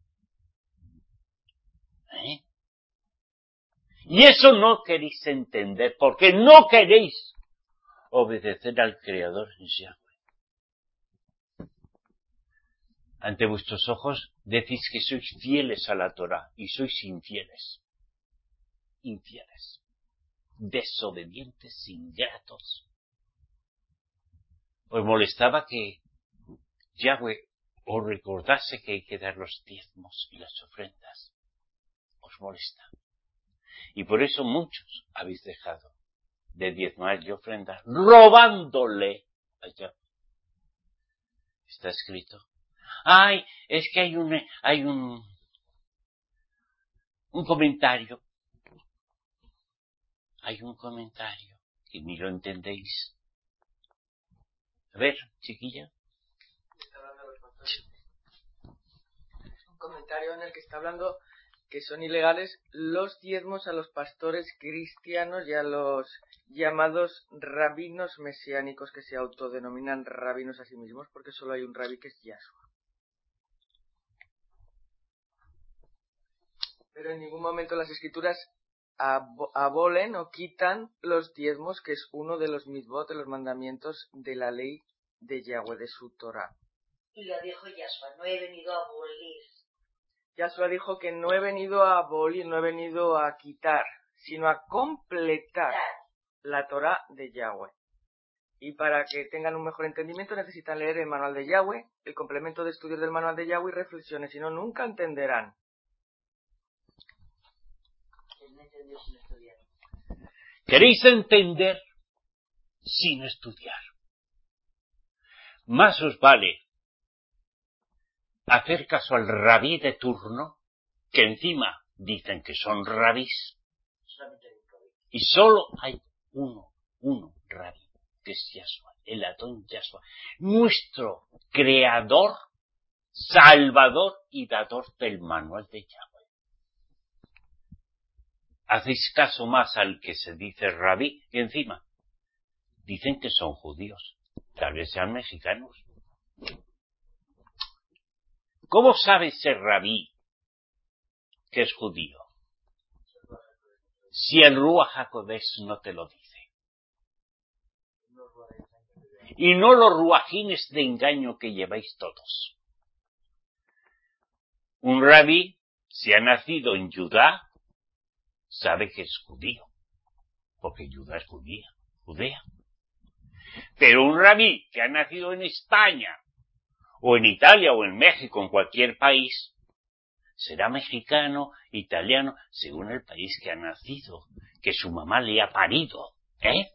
¿Eh? Y eso no queréis entender, porque no queréis obedecer al Creador Yahweh. Ante vuestros ojos decís que sois fieles a la Torá, y sois infieles. Infieles. Desobedientes, ingratos. Os molestaba que Yahweh os recordase que hay que dar los diezmos y las ofrendas. Os molesta. Y por eso muchos habéis dejado de diezmar y ofrendar, robándole a Yahweh. Está escrito. Ay, es que hay un, hay un, un comentario. Hay un comentario que ni lo entendéis. A ver, chiquilla. comentario en el que está hablando que son ilegales los diezmos a los pastores cristianos y a los llamados rabinos mesiánicos que se autodenominan rabinos a sí mismos, porque solo hay un rabí que es Yahshua. Pero en ningún momento las escrituras abo- abolen o quitan los diezmos, que es uno de los mitzvot, de los mandamientos de la ley de Yahweh, de su Torah. Y lo dijo Yahshua, no he venido a abolir. Yahshua dijo que no he venido a abolir, no he venido a quitar, sino a completar la Torah de Yahweh. Y para que tengan un mejor entendimiento necesitan leer el manual de Yahweh, el complemento de estudios del manual de Yahweh y reflexiones, si no, nunca entenderán. No entendió sin estudiar. ¿Queréis entender sin estudiar? Más os vale hacer caso al rabí de turno, que encima dicen que son rabís, y solo hay uno, uno rabí, que es Yahshua, el Adón Yahshua, nuestro creador, salvador y dador del manual de Yahweh. Hacéis caso más al que se dice rabí, y encima dicen que son judíos, tal vez sean mexicanos. ¿Cómo sabe ser rabí que es judío? Si el Ruach HaKodesh no te lo dice. Y no los ruajines de engaño que lleváis todos. Un rabí, si ha nacido en Judá, sabe que es judío, porque Judá es judía, Judea. Pero un rabí que ha nacido en España, o en Italia, o en México, en cualquier país, será mexicano, italiano, según el país que ha nacido, que su mamá le ha parido, ¿eh?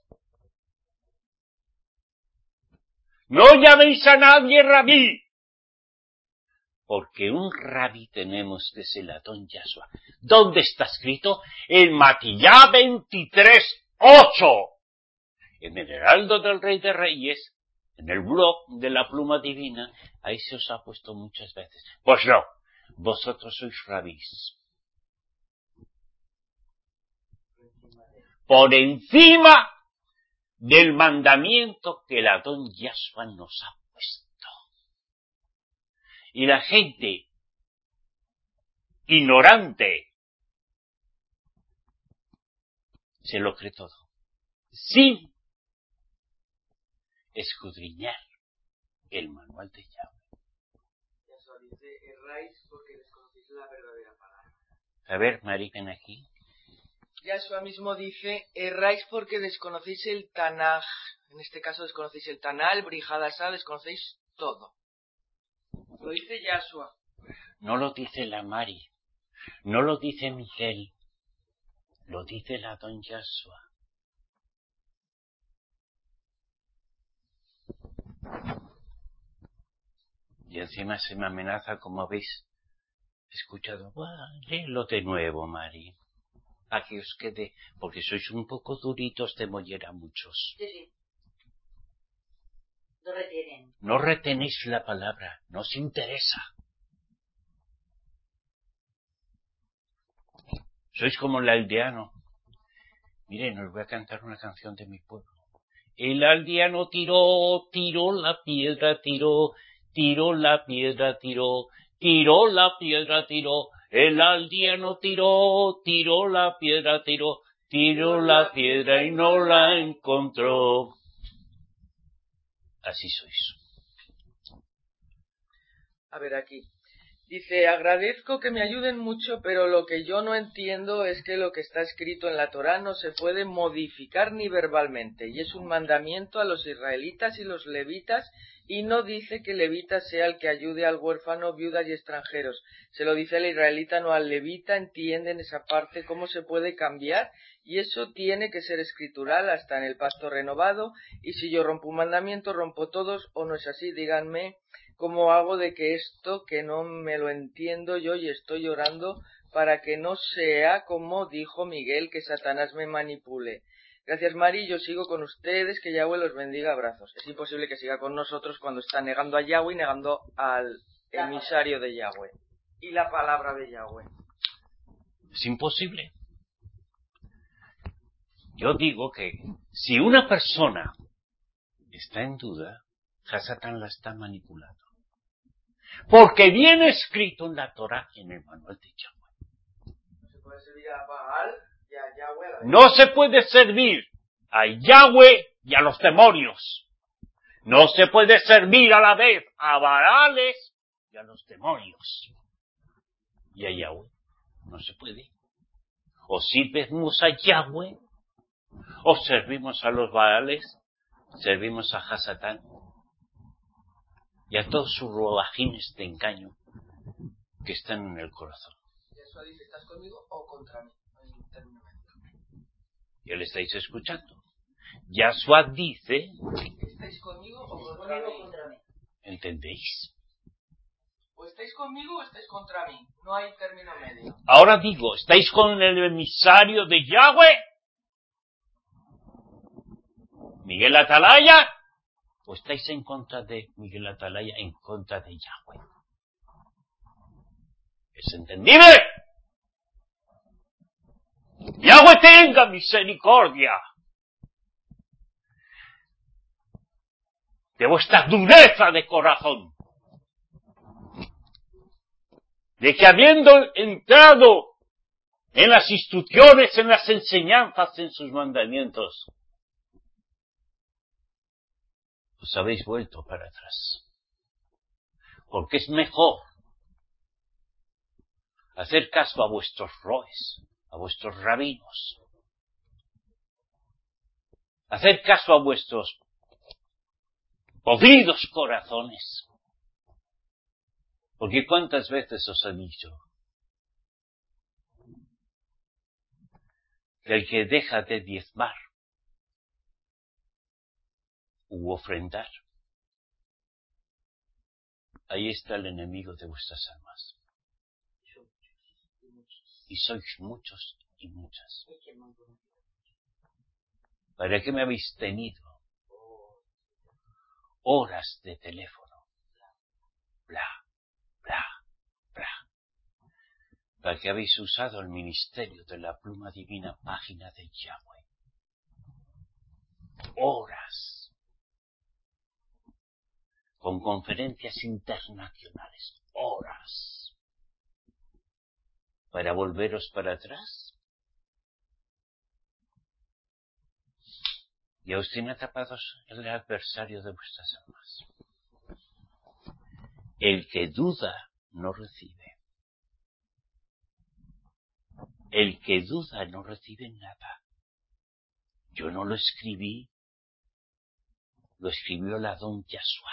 No llaméis a nadie rabí, porque un rabí tenemos que es el Adón Yahshua. ¿Dónde está escrito? En Matillá veintitrés ocho. En el Heraldo del Rey de Reyes, en el blog de la Pluma Divina, ahí se os ha puesto muchas veces. Pues no, vosotros sois rabís. Por encima del mandamiento que el Adón Yahshua nos ha puesto. Y la gente ignorante se lo cree todo, sin escudriñar el manual de Yahweh. Yahshua dice, erráis porque desconocéis la verdadera palabra. A ver, Mari, ven aquí. Yahshua mismo dice, erráis porque desconocéis el Tanaj. En este caso desconocéis el Tanal, Brijadasá, desconocéis todo. Lo dice Yahshua. No lo dice la Mari, no lo dice Miguel, lo dice el Adón Yahshua. Y encima se me amenaza, como habéis escuchado. Bueno, léelo de nuevo, Mari. A que os quede, porque sois un poco duritos de mollera muchos. Sí, sí. No retienen. No retenéis la palabra, no os interesa. Sois como el aldeano. Miren, os voy a cantar una canción de mi pueblo. El aldeano tiró, tiró la piedra, tiró, tiró la piedra, tiró, tiró la piedra, tiró. El aldeano tiró, tiró la piedra, tiró, tiró la piedra y no la encontró. Así sois. A ver aquí. Dice, agradezco que me ayuden mucho, pero lo que yo no entiendo es que lo que está escrito en la Torá no se puede modificar ni verbalmente, y es un mandamiento a los israelitas y los levitas, y no dice que levita sea el que ayude al huérfano, viudas y extranjeros. Se lo dice al israelita, no al levita. Entienden esa parte, cómo se puede cambiar, y eso tiene que ser escritural hasta en el pacto renovado, y si yo rompo un mandamiento, rompo todos, o no es así, díganme. ¿Cómo hago de que esto, que no me lo entiendo yo y estoy llorando, para que no sea como dijo Miguel, que Satanás me manipule? Gracias, Mari, yo sigo con ustedes, que Yahweh los bendiga, abrazos. Es imposible que siga con nosotros cuando está negando a Yahweh y negando al emisario de Yahweh. y la palabra de Yahweh. Es imposible. Yo digo que si una persona está en duda, Hasatán la está manipulando. Porque viene escrito en la Torah, en el manual de Yahweh. No se puede servir a Baal y a Yahweh a la vez. No se puede servir a Yahweh y a los demonios. No se puede servir a la vez a Baales y a los demonios. Y a Yahweh. No se puede. O sirvemos a Yahweh, o servimos a los Baales, servimos a Hasatán y a todos sus rodajines de engaño que están en el corazón. Yeshua dice, ¿estás conmigo o contra mí? No hay término medio. Ya le estáis escuchando. Yahshua dice, ¿Estáis conmigo o contra Conmigo mí? contra mí. ¿entendéis? O estáis conmigo o estáis contra mí. No hay término medio. Ahora digo, ¿estáis con el emisario de Yahweh? ¿Miguel Atalaya? ¿O estáis en contra de Miguel Atalaya, en contra de Yahweh? ¿Es entendible? Yahweh tenga misericordia de vuestra dureza de corazón, de que habiendo entrado en las instrucciones, en las enseñanzas, en sus mandamientos, os habéis vuelto para atrás. Porque es mejor hacer caso a vuestros roes, a vuestros rabinos, hacer caso a vuestros podridos corazones. Porque cuántas veces os he dicho que el que deja de diezmar u ofrendar, ahí está el enemigo de vuestras almas. Y sois muchos y muchas. ¿Para qué me habéis tenido horas de teléfono? Bla, bla, bla. ¿Para qué habéis usado el ministerio de la pluma divina, página de Yahweh? Horas. Con conferencias internacionales. Horas. ¿Para volveros para atrás? Y os tiene atrapados el adversario de vuestras almas. El que duda no recibe. El que duda no recibe nada. Yo no lo escribí, lo escribió el Adón Yahshua.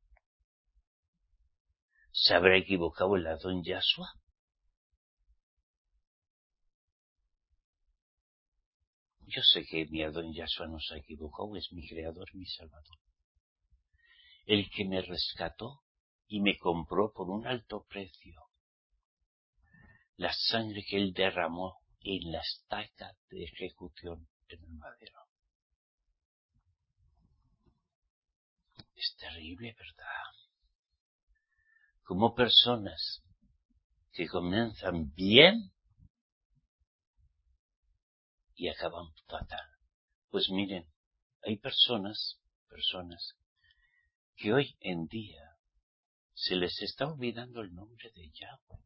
¿Se habrá equivocado el Adón Yahshua? Yo sé que mi Adón Yahshua no se ha equivocado, es mi creador, mi salvador. El que me rescató y me compró por un alto precio. La sangre que él derramó en la estaca de ejecución en el madero. Es terrible, ¿verdad? Como personas que comienzan bien y acaban fatal. Pues miren, hay personas, personas, que hoy en día se les está olvidando el nombre de Yahweh.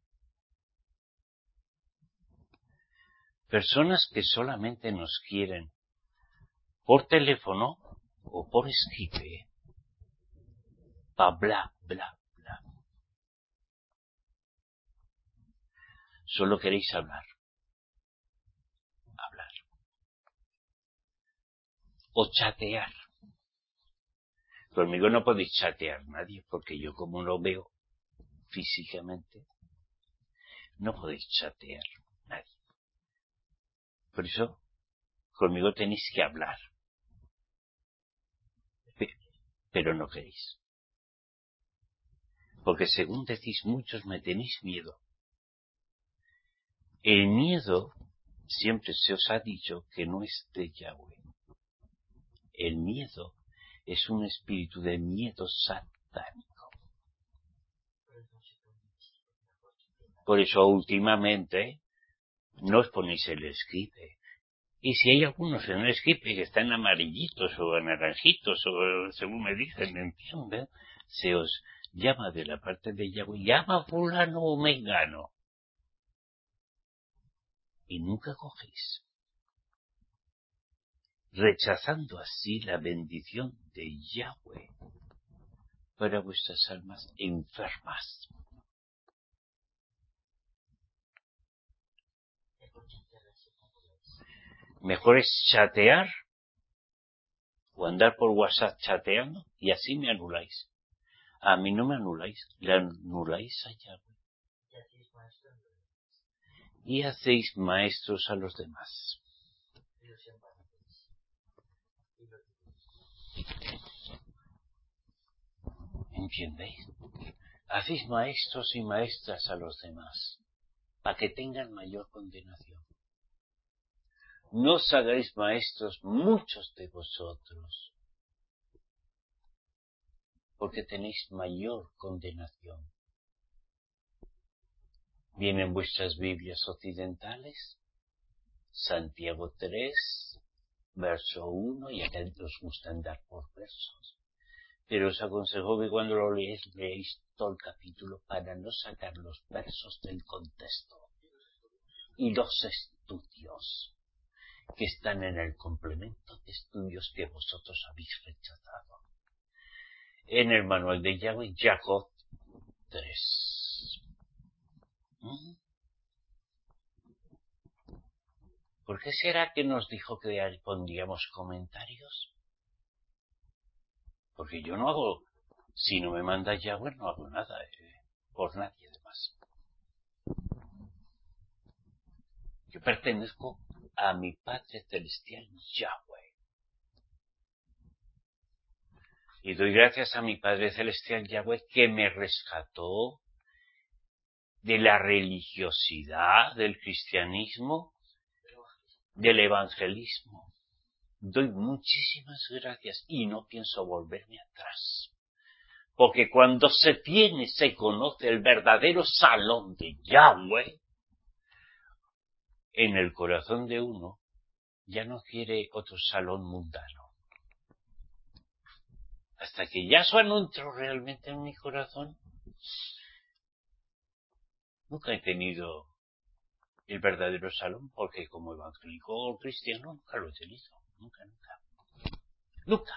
Personas que solamente nos quieren por teléfono o por Skype, pa bla, bla, bla. Solo queréis hablar. Hablar. O chatear. Conmigo no podéis chatear nadie, porque yo como lo veo físicamente, no podéis chatear nadie. Por eso, conmigo tenéis que hablar. Pero no queréis. Porque según decís muchos, me tenéis miedo. El miedo siempre se os ha dicho que no es de Yahweh. El miedo es un espíritu de miedo satánico. Por eso últimamente no os ponéis el esquife. Y si hay algunos en el esquife que están amarillitos o naranjitos o según me dicen, ¿entienden? Se os llama de la parte de Yahweh, llama fulano o mengano. Y nunca cogéis. Rechazando así la bendición de Yahweh para vuestras almas enfermas. Mejor es chatear o andar por WhatsApp chateando y así me anuláis. A mí no me anuláis, le anuláis a Yahweh. Y hacéis maestros a los demás. ¿Entendéis? Hacéis maestros y maestras a los demás para que tengan mayor condenación. No os hagáis maestros muchos de vosotros, porque tenéis mayor condenación. Vienen vuestras Biblias occidentales, Santiago tres, verso uno, y acá os gusta andar por versos. Pero os aconsejo que cuando lo leéis, leéis todo el capítulo para no sacar los versos del contexto. Y los estudios que están en el complemento de estudios que vosotros habéis rechazado. En el manual de Yahweh, Jacob tres. ¿Mm? ¿Por qué será que nos dijo que pondríamos comentarios? Porque yo no hago, si no me manda Yahweh, no hago nada, eh, por nadie además. Yo pertenezco a mi Padre Celestial Yahweh. Y doy gracias a mi Padre Celestial Yahweh que me rescató de la religiosidad, del cristianismo, del evangelismo. Doy muchísimas gracias y no pienso volverme atrás. Porque cuando se tiene, se conoce el verdadero salón de Yahweh, en el corazón de uno, ya no quiere otro salón mundano. Hasta que Yahshua no entró realmente en mi corazón, nunca he tenido el verdadero salón, porque como evangélico o cristiano nunca lo he tenido. Nunca, nunca. Nunca.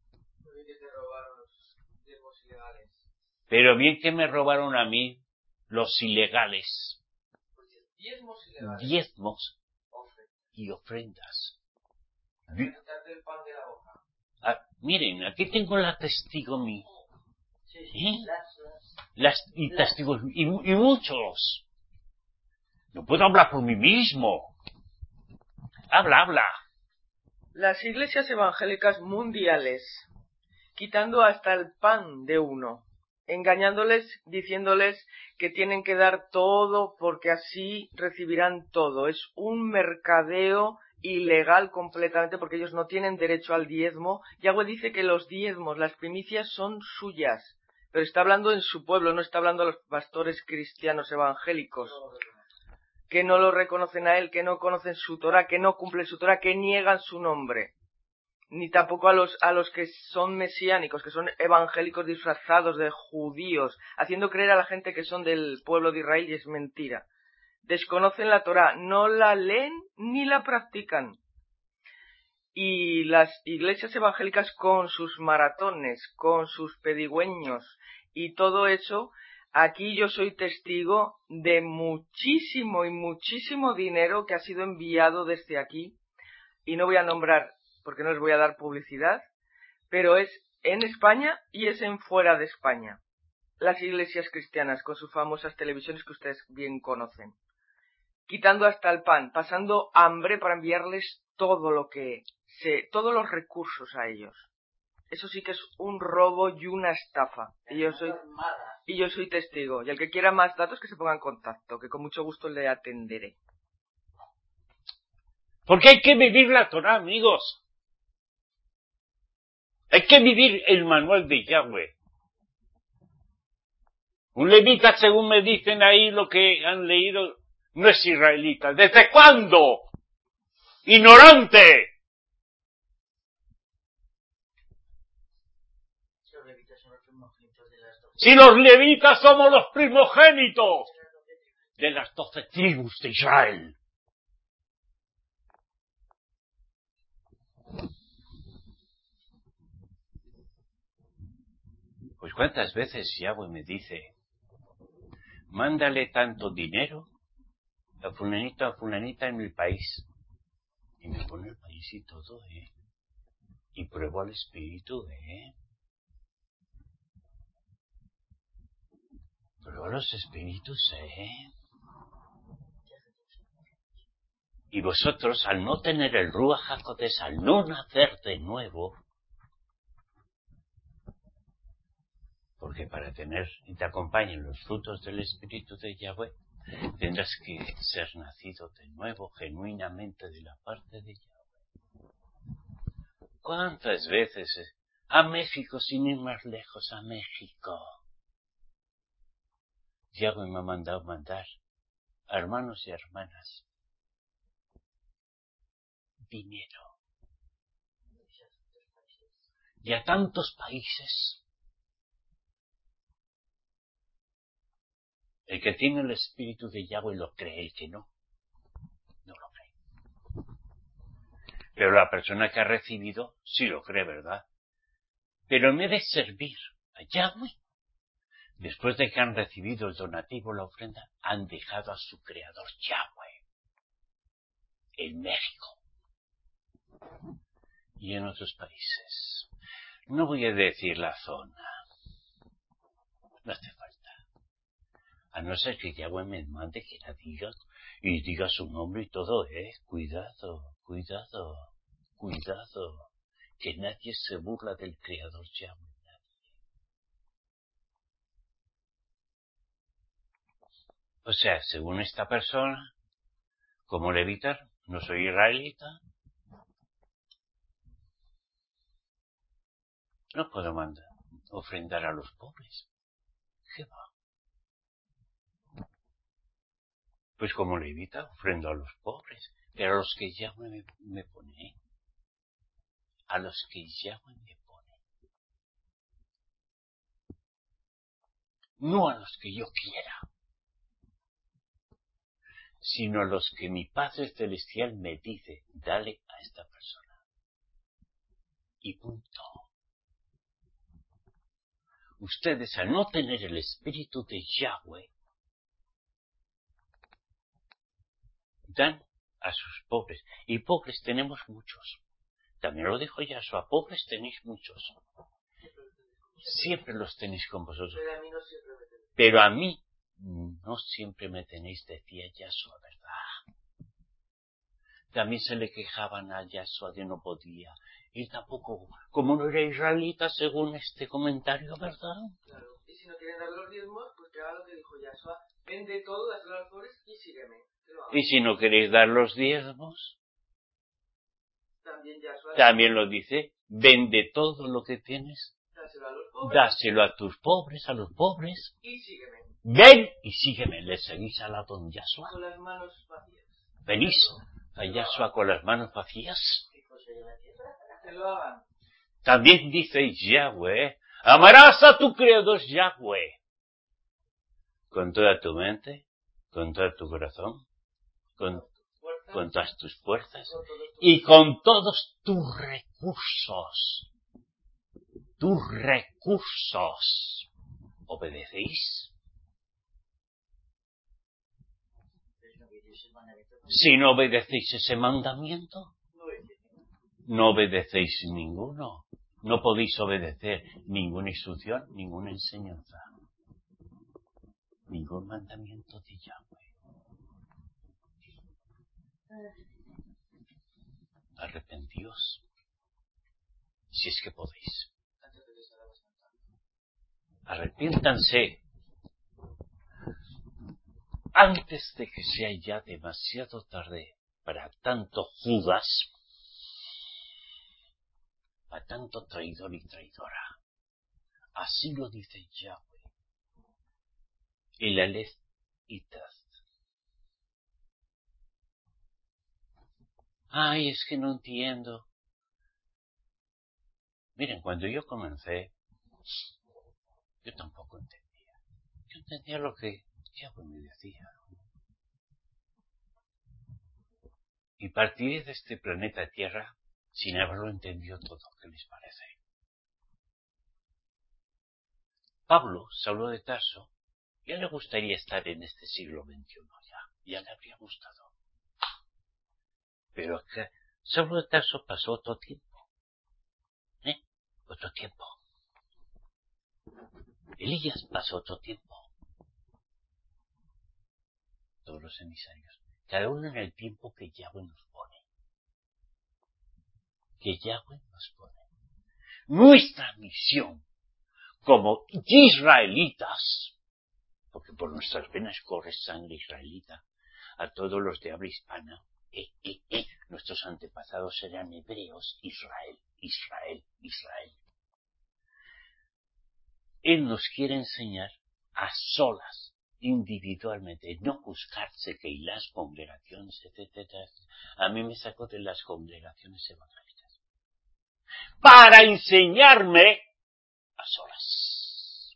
Pero bien que me robaron a mí los ilegales. Diezmos ilegales. Diezmos y ofrendas. El pan de la boca. Ah, miren, aquí tengo la testigo mío. Sí, sí, ¿Eh? las, las, Las, y las. testigos, y, y muchos. No puedo hablar por mí mismo. Habla, habla. Las iglesias evangélicas mundiales, quitando hasta el pan de uno, engañándoles, diciéndoles que tienen que dar todo porque así recibirán todo. Es un mercadeo ilegal completamente porque ellos no tienen derecho al diezmo. Yahweh dice que los diezmos, las primicias son suyas, pero está hablando en su pueblo, no está hablando a los pastores cristianos evangélicos, que no lo reconocen a él, que no conocen su Torah, que no cumplen su Torah, que niegan su nombre. Ni tampoco a los, a los que son mesiánicos, que son evangélicos disfrazados de judíos, haciendo creer a la gente que son del pueblo de Israel, y es mentira. Desconocen la Torá, no la leen ni la practican. Y las iglesias evangélicas con sus maratones, con sus pedigüeños y todo eso, aquí yo soy testigo de muchísimo y muchísimo dinero que ha sido enviado desde aquí, y no voy a nombrar porque no les voy a dar publicidad, pero es en España y es en fuera de España. Las iglesias cristianas con sus famosas televisiones que ustedes bien conocen, quitando hasta el pan, pasando hambre para enviarles todo lo que se, todos los recursos a ellos. Eso sí que es un robo y una estafa. Y yo soy, y yo soy testigo. Y el que quiera más datos que se ponga en contacto, que con mucho gusto le atenderé. Porque hay que vivir la Torá, amigos. Hay que vivir el manual de Yahweh. Un levita, según me dicen ahí lo que han leído, no es israelita. ¿Desde cuándo? ¡Ignorante! Los levitas son los primogénitos de las doce. Si los levitas somos los primogénitos de las doce tribus de Israel. Pues cuántas veces Yahweh me dice, mándale tanto dinero a fulanito, a fulanita en el país. Y me pone el país y todo, ¿eh? Y pruebo al espíritu, ¿eh? Pruebo a los espíritus, ¿eh? Y vosotros, al no tener el Ruach HaKodesh, al no nacer de nuevo, porque para tener y te acompañen los frutos del Espíritu de Yahweh, tendrás que ser nacido de nuevo, genuinamente de la parte de Yahweh. ¿Cuántas veces a México, sin ir más lejos, a México? Yahweh me ha mandado mandar a hermanos y hermanas dinero. Y a tantos países. El que tiene el espíritu de Yahweh lo cree, el que no, no lo cree. Pero la persona que ha recibido sí lo cree, ¿verdad? Pero en vez de servir a Yahweh, después de que han recibido el donativo, la ofrenda, han dejado a su creador Yahweh en México y en otros países. No voy a decir la zona, no hace falta. A no ser que Yahweh me mande que la diga y diga su nombre y todo, ¿eh? Cuidado, cuidado, cuidado. Que nadie se burla del Creador Yahweh, nadie. O sea, según esta persona, como levita, no soy israelita, no puedo mandar, ofrendar a los pobres. ¿Qué va? Pues como levita, ofrendo a los pobres, pero a los que Yahweh me, me pone, a los que Yahweh me pone, no a los que yo quiera, sino a los que mi Padre Celestial me dice, dale a esta persona. Y punto. Ustedes, al no tener el espíritu de Yahweh, dan a sus pobres. Y pobres tenemos muchos. También lo dijo Yahshua, pobres tenéis muchos. Siempre los tenéis con vosotros. Pero a mí no siempre me tenéis, decía Yahshua, ¿verdad? También se le quejaban a Yahshua de no podía. Y tampoco, como no era israelita, según este comentario, ¿verdad? Claro. Y si no quieren dar los diezmos, pues que haga lo que dijo Yahshua. Vende todo, dáselo a los pobres y sígueme. Y si no queréis dar los diezmos, también, Yahshua, también lo dice, vende todo lo que tienes, dáselo a los pobres, dáselo a tus pobres, a los pobres, y sígueme. ven y sígueme. Le seguís a la don Yahshua. Con las manos vacías. Venís a Yahshua con las manos vacías. Que lo hagan. También dice Yahweh, amarás a tu creador Yahweh con toda tu mente, con todo tu corazón, con, con todas tus fuerzas y con todos tus recursos. Tus recursos. ¿Obedecéis? Si no obedecéis ese mandamiento, no obedecéis ninguno. No podéis obedecer ninguna instrucción, ninguna enseñanza, ningún mandamiento de Yahweh. Arrepentíos, si es que podéis. Arrepiéntanse antes de que sea ya demasiado tarde para tanto Judas, para tanto traidor y traidora. Así lo dice Yahweh. el Aleph y Taz. Ay, es que no entiendo. Miren, cuando yo comencé, yo tampoco entendía. Yo entendía lo que Yahweh me decía. Y partiré de este planeta Tierra sin haberlo entendido todo. ¿Qué les parece? Pablo, Saulo de Tarso, ya le gustaría estar en este siglo veintiuno ya. Ya le habría gustado. Pero acá, Saulo de Tarso pasó otro tiempo. ¿Eh? Otro tiempo. Elías pasó otro tiempo. Todos los emisarios. Cada uno en el tiempo que Yahweh nos pone. Que Yahweh nos pone. Nuestra misión como israelitas, porque por nuestras venas corre sangre israelita, a todos los de habla hispana, eh, eh, eh, nuestros antepasados eran hebreos, Israel, Israel, Israel. Él nos quiere enseñar a solas, individualmente, no buscarse que y las congregaciones, etcétera. A mí me sacó de las congregaciones evangélicas para enseñarme a solas.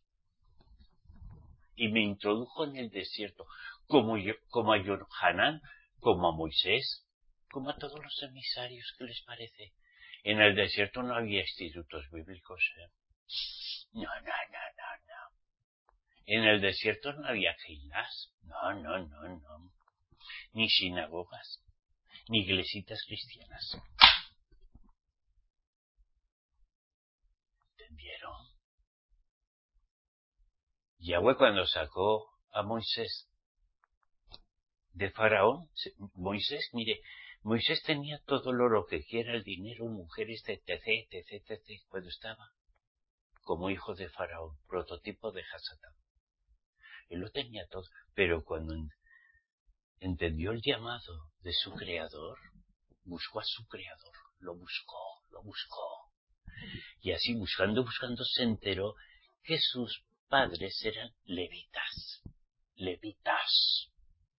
Y me introdujo en el desierto, como, yo, como a Yohanan, como a Moisés, como a todos los emisarios. ¿Qué les parece? En el desierto no había institutos bíblicos, ¿eh? No, no, no, no, no. En el desierto no había keilas. No, no, no, no. Ni sinagogas, ni iglesitas cristianas. ¿Entendieron? Yahweh cuando sacó a Moisés de Faraón, Moisés, mire, Moisés tenía todo el oro que quiera, el dinero, mujeres, etc, etc, etc, cuando estaba como hijo de Faraón, prototipo de Hasatán. Él lo tenía todo, pero cuando entendió el llamado de su creador, buscó a su creador, lo buscó, lo buscó. Y así buscando, buscando, se enteró que sus padres eran levitas, levitas.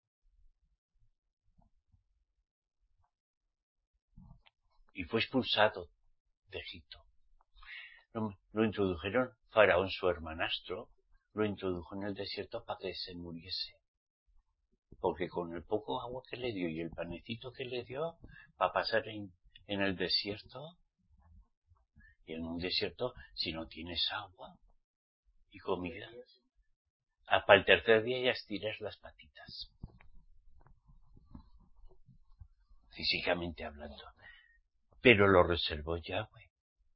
Y fue expulsado de Egipto. Lo, lo introdujeron, Faraón, su hermanastro, lo introdujo en el desierto para que se muriese. Porque con el poco agua que le dio y el panecito que le dio, para pasar en, en el desierto, y en un desierto, si no tienes agua y comida, para el tercer día ya estiras las patitas. Físicamente hablando. Pero lo reservó Yahweh.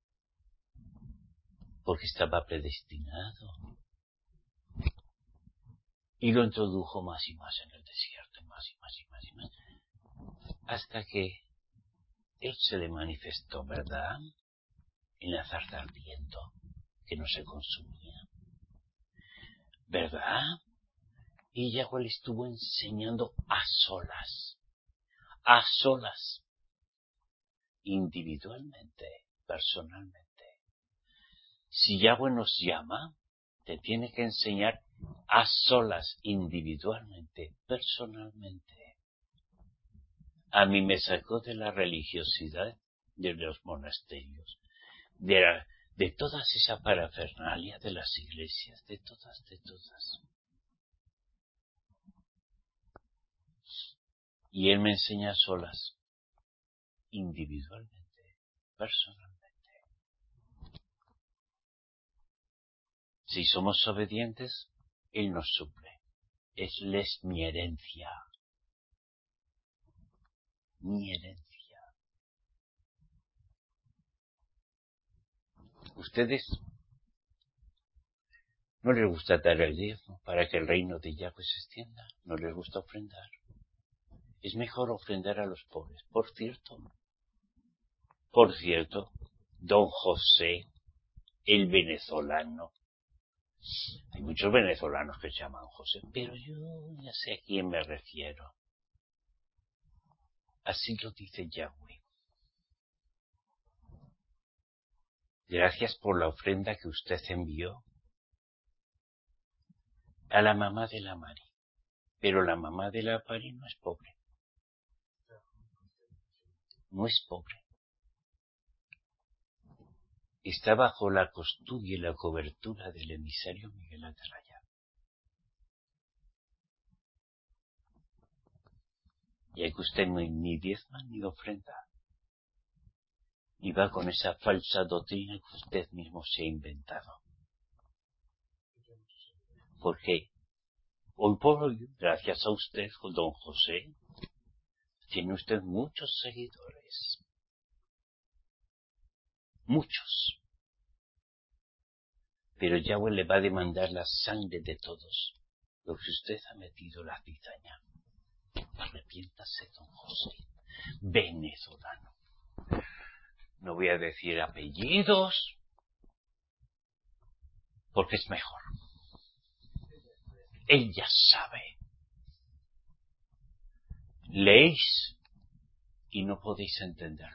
Porque estaba predestinado. Y lo introdujo más y más en el desierto, más y más y más y más. Hasta que él se le manifestó, ¿verdad? En la zarza ardiendo, que no se consumía. ¿Verdad? Y Yahweh le estuvo enseñando a solas. A solas. Individualmente, personalmente. Si Yahweh nos llama, te tiene que enseñar a solas, individualmente, personalmente. A mí me sacó de la religiosidad de los monasterios, de, la, de toda esa parafernalia de las iglesias, de todas, de todas. Y Él me enseña a solas, individualmente, personalmente. Si somos obedientes, Él nos suple. Es les mi herencia. Mi herencia. Ustedes no les gusta dar el diezmo para que el reino de Yahweh se extienda. No les gusta ofrendar. Es mejor ofrendar a los pobres. Por cierto, por cierto, don José, el venezolano. Hay muchos venezolanos que se llaman José, pero yo ya sé a quién me refiero. Así lo dice Yahweh. Gracias por la ofrenda que usted envió. a la mamá de la Mari. Pero la mamá de la Mari no es pobre. No es pobre. Está bajo la custodia y la cobertura del emisario Miguel Atarraya. Y hay que usted no, ni diezma ni ofrenda. Y va con esa falsa doctrina que usted mismo se ha inventado. Porque hoy por hoy, gracias a usted, don José, tiene usted muchos seguidores. Muchos. Pero Yahweh le va a demandar la sangre de todos los que usted ha metido la cizaña. Arrepiéntase, don José, venezolano. No voy a decir apellidos, porque es mejor. Ella sabe. Leéis y no podéis entenderlo.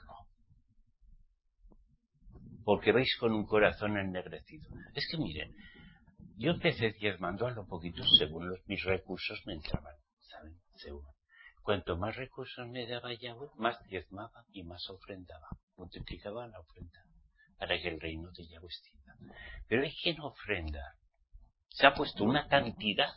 Porque vais con un corazón ennegrecido. Es que miren, yo empecé diezmando a lo poquito según los, mis recursos me entraban, ¿saben? Según. Cuanto más recursos me daba Yahweh, más diezmaba y más ofrendaba. Multiplicaba la ofrenda para que el reino de Yahweh extienda. Pero hay quien ofrenda. Se ha puesto una cantidad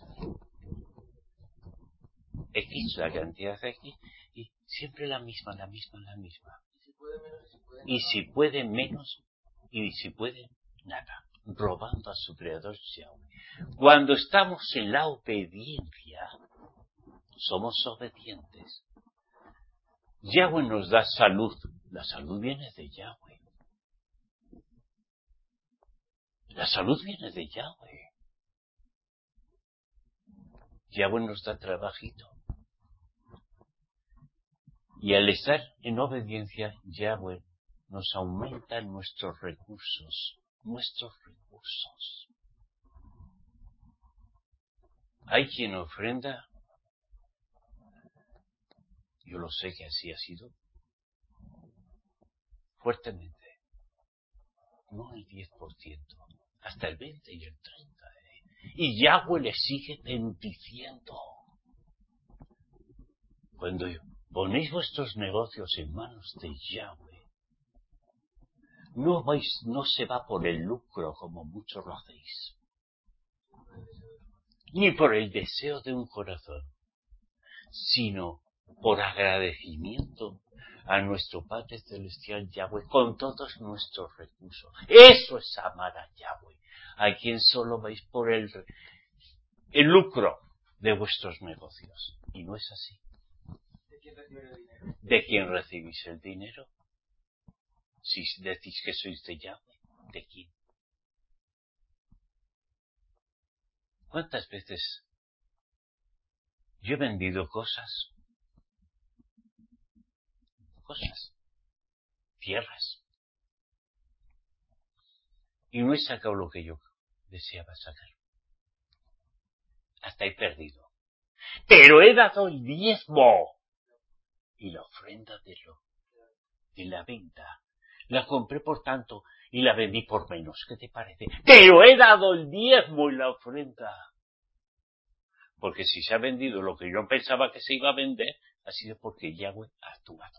X, la cantidad X, y siempre la misma, la misma, la misma. Y si puede menos, y si puede nada, robando a su creador Yahweh. Cuando estamos en la obediencia, somos obedientes. Yahweh nos da salud. La salud viene de Yahweh. La salud viene de Yahweh. Yahweh nos da trabajito. Y al estar en obediencia, Yahweh nos aumenta nuestros recursos. Nuestros recursos. Hay quien ofrenda. Yo lo sé que así ha sido. Fuertemente. No el diez por ciento. Hasta el veinte y el treinta. ¿eh? Y Yahweh le sigue bendiciendo. Cuando ponéis vuestros negocios en manos de Yahweh, no vais, no se va por el lucro como muchos lo hacéis. Ni por el deseo de un corazón, sino por agradecimiento a nuestro Padre Celestial Yahweh con todos nuestros recursos. Eso es amar a Yahweh, a quien solo vais por el, el lucro de vuestros negocios. Y no es así. ¿De quién recibe el dinero? ¿De quién recibís el dinero? Si decís que sois de Yahweh, ¿de quién? ¿Cuántas veces yo he vendido cosas? Cosas. Tierras. Y no he sacado lo que yo deseaba sacar. Hasta he perdido. Pero he dado el diezmo. Y la ofrenda de lo, de la venta. La compré por tanto y la vendí por menos. ¿Qué te parece? Pero he dado el diezmo y la ofrenda. Porque si se ha vendido lo que yo pensaba que se iba a vender, ha sido porque Yahweh ha actuado.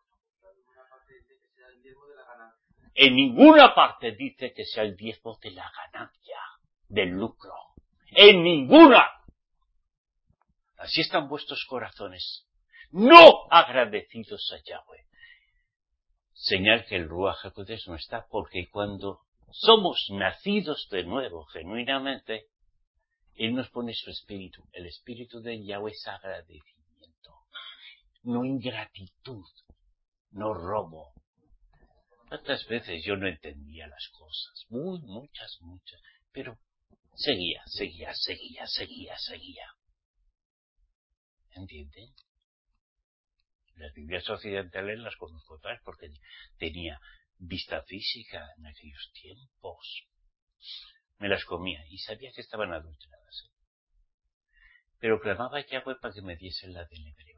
En ninguna parte dice que sea el diezmo de la ganancia, del lucro. En ninguna. Así están vuestros corazones, no agradecidos a Yahweh. Señal que el Ruach HaKodesh no está, porque cuando somos nacidos de nuevo, genuinamente, Él nos pone su espíritu. El espíritu de Yahweh es agradecimiento, no ingratitud, no robo. ¿Cuántas veces yo no entendía las cosas? Muy, muchas, muchas. Pero seguía, seguía, seguía, seguía, seguía. ¿Entienden? Las Biblias occidentales las conozco todas porque tenía vista física en aquellos tiempos. Me las comía y sabía que estaban adulteradas. Pero clamaba a Yahweh para que me diese la del hebreo.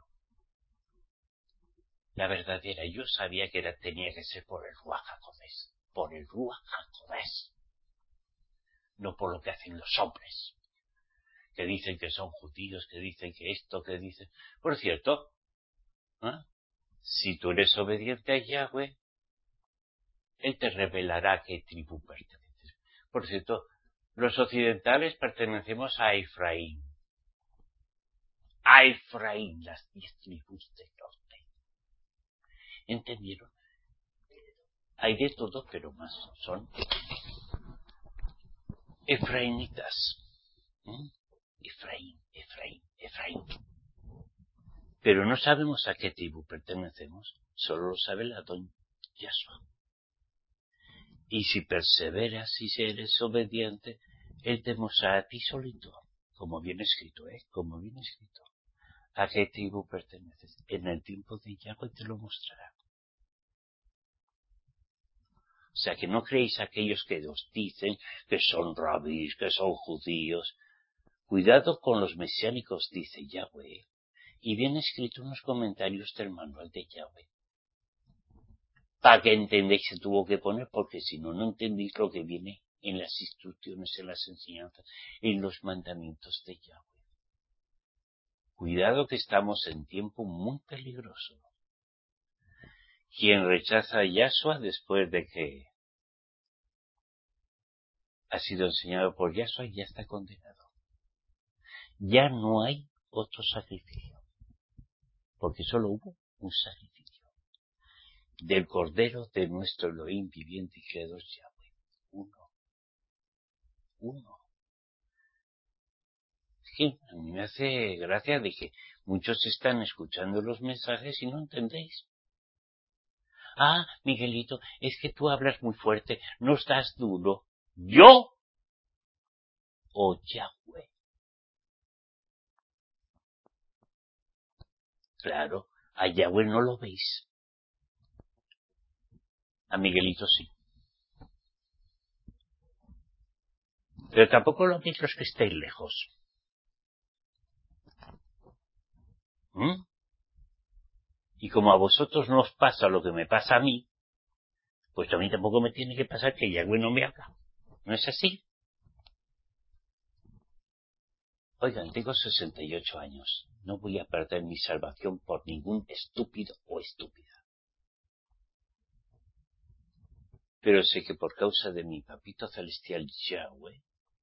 La verdadera, yo sabía que era, tenía que ser por el Ruach HaKodesh, por el Ruach HaKodesh, no por lo que hacen los hombres, que dicen que son judíos, que dicen que esto, que dicen... Por cierto, ¿eh? Si tú eres obediente a Yahweh, Él te revelará a qué tribu perteneces. Por cierto, los occidentales pertenecemos a Efraín. A Efraín, las diez tribus del norte. ¿Entendieron? Hay de todo, pero más son efraínitas. ¿Mm? Efraín, Efraín, Efraín. Pero no sabemos a qué tribu pertenecemos, solo lo sabe el Adón Yahshua. Y si perseveras y si eres obediente, Él te mostrará a ti solito, como viene escrito, ¿eh? Como viene escrito. ¿A qué tribu perteneces? En el tiempo de Yahweh te lo mostrará. O sea, que no creéis aquellos que os dicen que son rabís, que son judíos. Cuidado con los mesiánicos, dice Yahweh. Y viene escrito unos comentarios del manual de Yahweh. Para que entendáis se tuvo que poner, porque si no, no entendéis lo que viene en las instrucciones, en las enseñanzas, en los mandamientos de Yahweh. Cuidado que estamos en tiempo muy peligroso. Quien rechaza a Yahshua después de que ha sido enseñado por Yahshua ya está condenado. Ya no hay otro sacrificio, porque solo hubo un sacrificio del Cordero de nuestro Elohim viviente y creador Yahweh. Uno. Uno. Es que a mí me hace gracia de que muchos están escuchando los mensajes y no entendéis. Ah, Miguelito, es que tú hablas muy fuerte, no estás duro. ¿Yo? ¿O Yahweh? Claro, a Yahweh no lo veis. A Miguelito sí. Pero tampoco lo veis los que estáis lejos. ¿Mm? Y como a vosotros no os pasa lo que me pasa a mí, pues a mí tampoco me tiene que pasar que Yahweh no me habla. ¿No es así? Oigan, tengo sesenta y ocho años. No voy a perder mi salvación por ningún estúpido o estúpida. Pero sé que por causa de mi papito celestial Yahweh,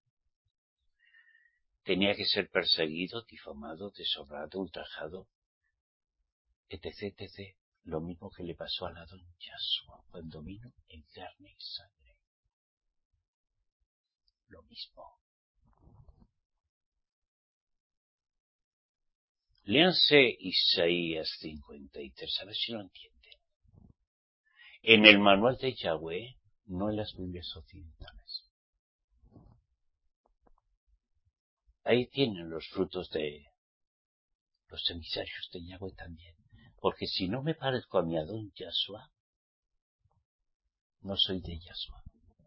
tenía que ser perseguido, difamado, deshonrado, ultrajado, etc, etc. Lo mismo que le pasó al Adón Yahshua cuando vino en carne y sangre. Lo mismo. Léanse Isaías cincuenta y tres, a ver si lo entienden. En el manual de Yahweh, no en las Biblias occidentales. Ahí tienen los frutos de los emisarios de Yahweh también. Porque si no me parezco a mi Adón Yahshua, no soy de Yahshua.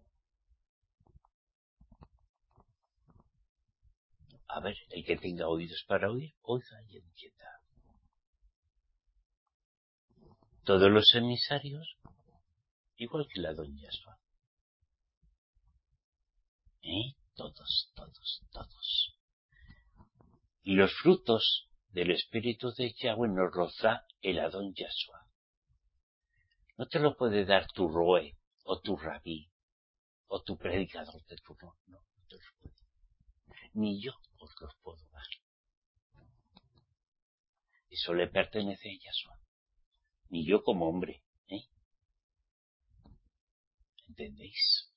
A ver, el que tenga oídos para oír, oiga y entienda. Todos los emisarios, igual que la Adón Yahshua. ¿Eh? Todos, todos, todos. Y los frutos del Espíritu de Yahweh nos los da el Adón Yahshua. No te lo puede dar tu roe, o tu rabí, o tu predicador de turno. No, no te los puede. Ni yo os los puedo dar. Eso le pertenece a Yahshua. Ni yo como hombre. ¿Eh? ¿Entendéis?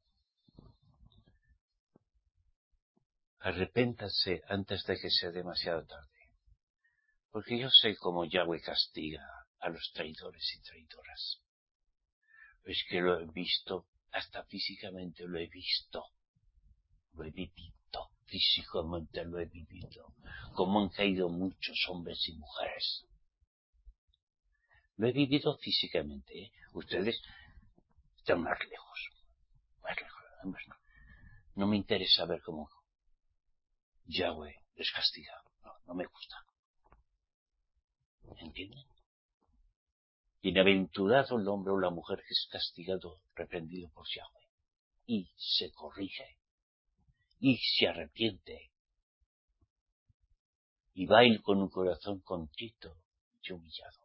Arrepéntanse antes de que sea demasiado tarde. Porque yo sé cómo Yahweh castiga a los traidores y traidoras. Es que lo he visto, hasta físicamente lo he visto. Lo he vivido, físicamente lo he vivido. Cómo han caído muchos hombres y mujeres. Lo he vivido físicamente, ¿eh? Ustedes están más lejos. Más lejos. Además, no, no me interesa ver cómo Yahweh les castiga. No, no me gusta. ¿Entienden? Bienaventurado el hombre o la mujer que es castigado, reprendido por Yahweh. Y se corrige. Y se arrepiente. y va a ir con un corazón contrito y humillado.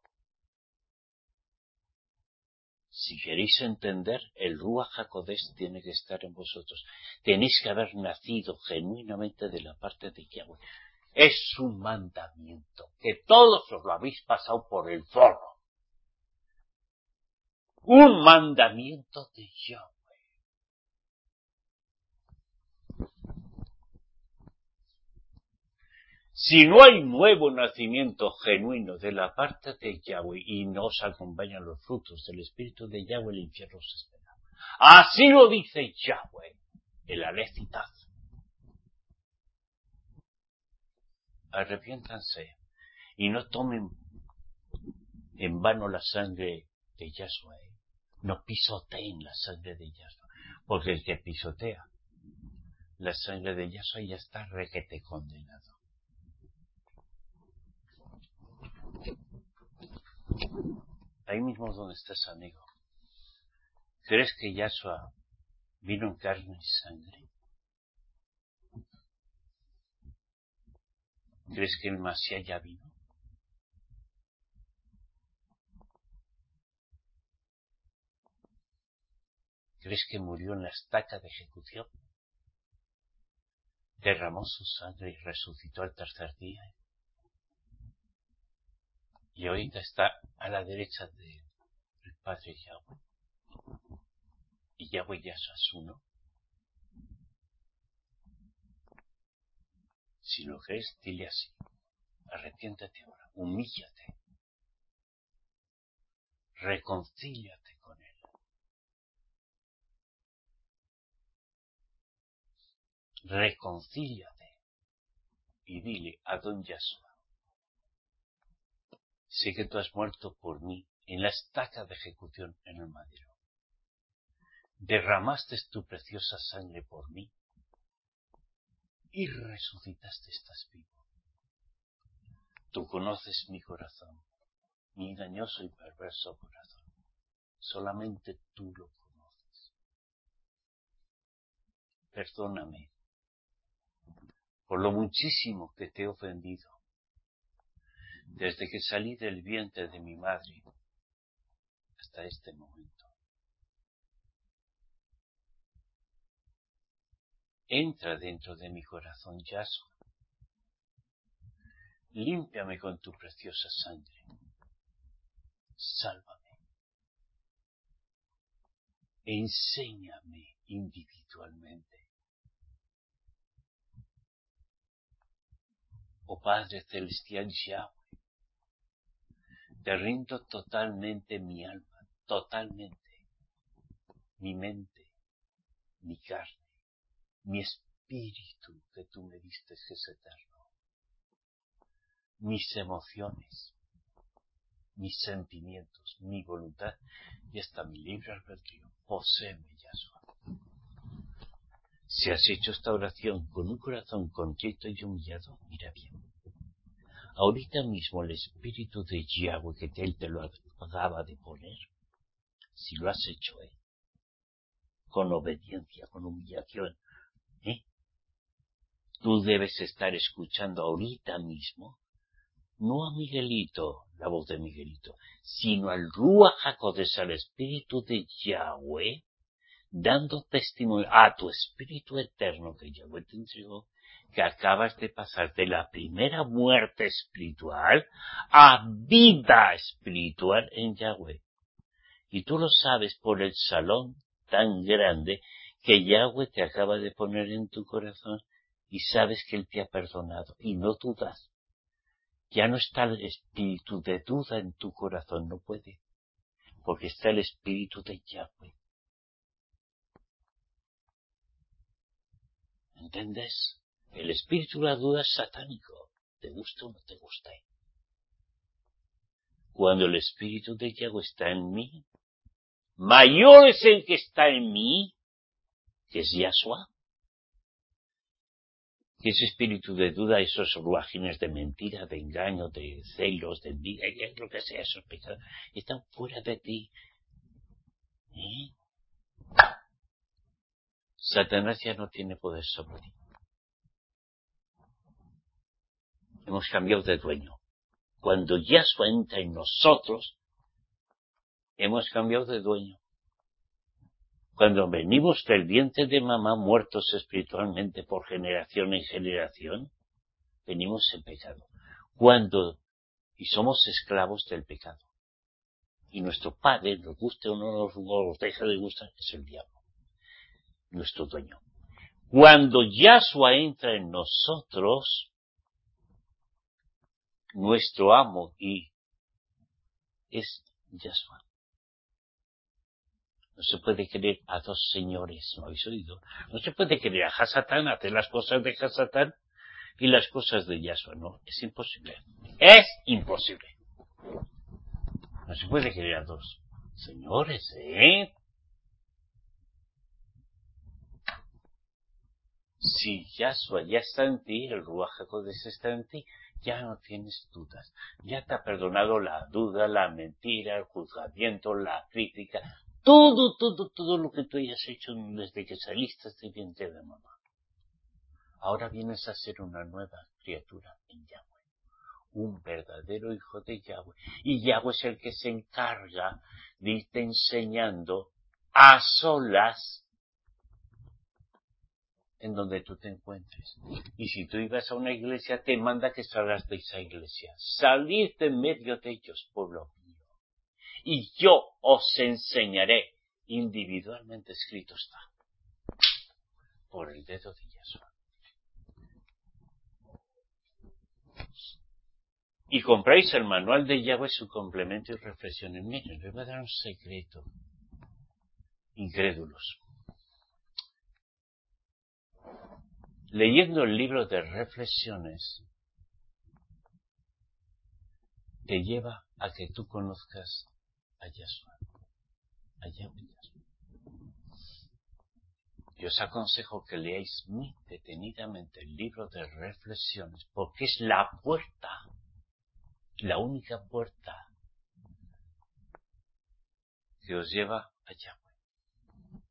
Si queréis entender, el Ruach HaKodesh tiene que estar en vosotros. Tenéis que haber nacido genuinamente de la parte de Yahweh. Es un mandamiento que todos os lo habéis pasado por el forro. Un mandamiento de Yahweh. Si no hay nuevo nacimiento genuino de la parte de Yahweh y no os acompañan los frutos del Espíritu de Yahweh, el infierno os espera. Así lo dice Yahweh, el Aleph y Taf. Arrepiéntanse y no tomen en vano la sangre de Yahshua. No pisoteen la sangre de Yahshua, porque el que pisotea la sangre de Yahshua ya está requete condenado. Ahí mismo donde estás, amigo. ¿Crees que Yahshua vino en carne y sangre? ¿Crees que el Masías ya vino? ¿Crees que murió en la estaca de ejecución? Derramó su sangre y resucitó al tercer día. Y ahorita está a la derecha del Padre Yahweh. Y Yahweh Yahshua es uno. Si lo crees, dile así. Arrepiéntate ahora, humíllate. Reconcíliate con Él. Reconcíliate. Y dile a Don Yahshua. Sé que tú has muerto por mí en la estaca de ejecución en el madero. Derramaste tu preciosa sangre por mí y resucitaste, estás vivo. Tú conoces mi corazón, mi engañoso y perverso corazón. Solamente tú lo conoces. Perdóname por lo muchísimo que te he ofendido desde que salí del vientre de mi madre hasta este momento. Entra dentro de mi corazón, Yahshua. Límpiame con tu preciosa sangre. Sálvame. Enséñame individualmente. Oh Padre Celestial Yahweh, te rindo totalmente mi alma, totalmente mi mente, mi carne, mi espíritu que tú me diste que es eterno, mis emociones, mis sentimientos, mi voluntad y hasta mi libre albedrío. Poséeme, Yahshua. Si has hecho esta oración con un corazón contrito y humillado, mira bien. Ahorita mismo el Espíritu de Yahweh que Él te lo acaba de poner, si lo has hecho, ¿eh? Con obediencia, con humillación, ¿eh? Tú debes estar escuchando ahorita mismo, no a Miguelito, la voz de Miguelito, sino al Ruach HaKodesh, al Espíritu de Yahweh, dando testimonio a tu Espíritu eterno que Yahweh te entregó, que acabas de pasar de la primera muerte espiritual a vida espiritual en Yahweh. Y tú lo sabes por el salón tan grande que Yahweh te acaba de poner en tu corazón y sabes que Él te ha perdonado y no dudas. Ya no está el espíritu de duda en tu corazón, no puede, porque está el Espíritu de Yahweh. ¿Entiendes? El espíritu de la duda es satánico, te gusta o no te gusta. Cuando el Espíritu de Yahweh está en mí, mayor es el que está en mí, que es Yahshua. Que ese espíritu de duda, esos ruajines de mentira, de engaño, de celos, de envidia, lo que sea, esos pecados, están fuera de ti. ¿Eh? Satanás ya no tiene poder sobre ti. hemos cambiado de dueño. Cuando Yahshua entra en nosotros, hemos cambiado de dueño. Cuando venimos del vientre de mamá muertos espiritualmente por generación en generación, venimos en pecado. Cuando, y somos esclavos del pecado. Y nuestro padre, nos guste o no nos, nos deja de gustar, es el diablo. Nuestro dueño. Cuando Yahshua entra en nosotros, nuestro amo y es Yahshua. No se puede querer a dos señores, ¿no habéis oído? No se puede querer a Hasatán, hacer las cosas de Hasatán y las cosas de Yahshua. No, es imposible. Es imposible. No se puede querer a dos señores, ¿eh? Si Yahshua ya está en ti, el Ruach HaKodesh está en ti, ya no tienes dudas. Ya te ha perdonado la duda, la mentira, el juzgamiento, la crítica, todo, todo, todo lo que tú hayas hecho desde que saliste del vientre de mamá. Ahora vienes a ser una nueva criatura en Yahweh, un verdadero hijo de Yahweh. Y Yahweh es el que se encarga de irte enseñando a solas en donde tú te encuentres. Y si tú ibas a una iglesia, te manda que salgas de esa iglesia. Salid de medio de ellos, pueblo mío. Y yo os enseñaré, individualmente escrito está, por el dedo de Yahshua. Y compráis el manual de Yahweh, su complemento y reflexiones. Miren, les voy a dar un secreto. Incrédulos. Leyendo el libro de reflexiones, te lleva a que tú conozcas a Yahshua. A Yahweh. Yo os aconsejo que leáis muy detenidamente el libro de reflexiones, porque es la puerta, la única puerta que os lleva a Yahweh.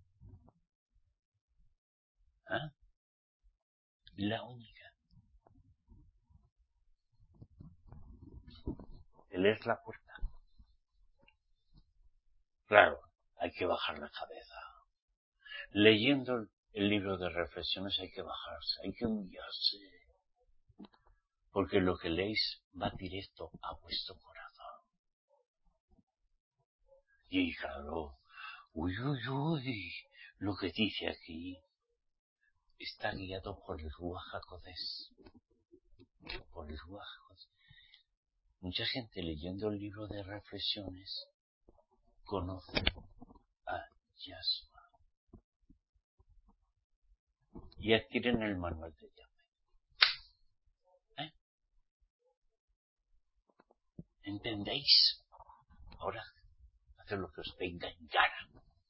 ¿Ah? La única. Él es la puerta. Claro, hay que bajar la cabeza. Leyendo el libro de reflexiones hay que bajarse, hay que humillarse. Porque lo que leéis va directo a vuestro corazón. Y claro, uy, uy, uy, lo que dice aquí está guiado por el Ruach HaKodesh. Por el Ruach HaKodesh. Mucha gente leyendo el libro de reflexiones conoce a Yahshua. Y adquieren el manual de Yahweh. ¿Eh? ¿Entendéis? Ahora, haced lo que os venga en gana.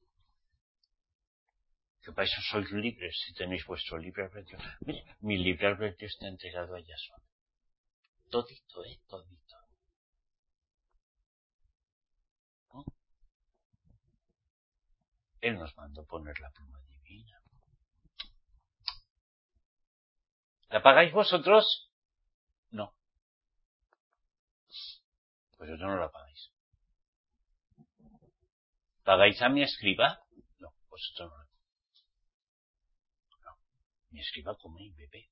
Que para eso sois libres si tenéis vuestro libre albedrío. Mire, mi libre albedrío está entregado a Yahshua. Todito, ¿eh? Todito. ¿No? Él nos mandó poner la pluma divina. ¿La pagáis vosotros? No. Pues vosotros no la pagáis. ¿Pagáis a mi escriba? No, vosotros no la pagáis. No. Mi escriba come y bebe.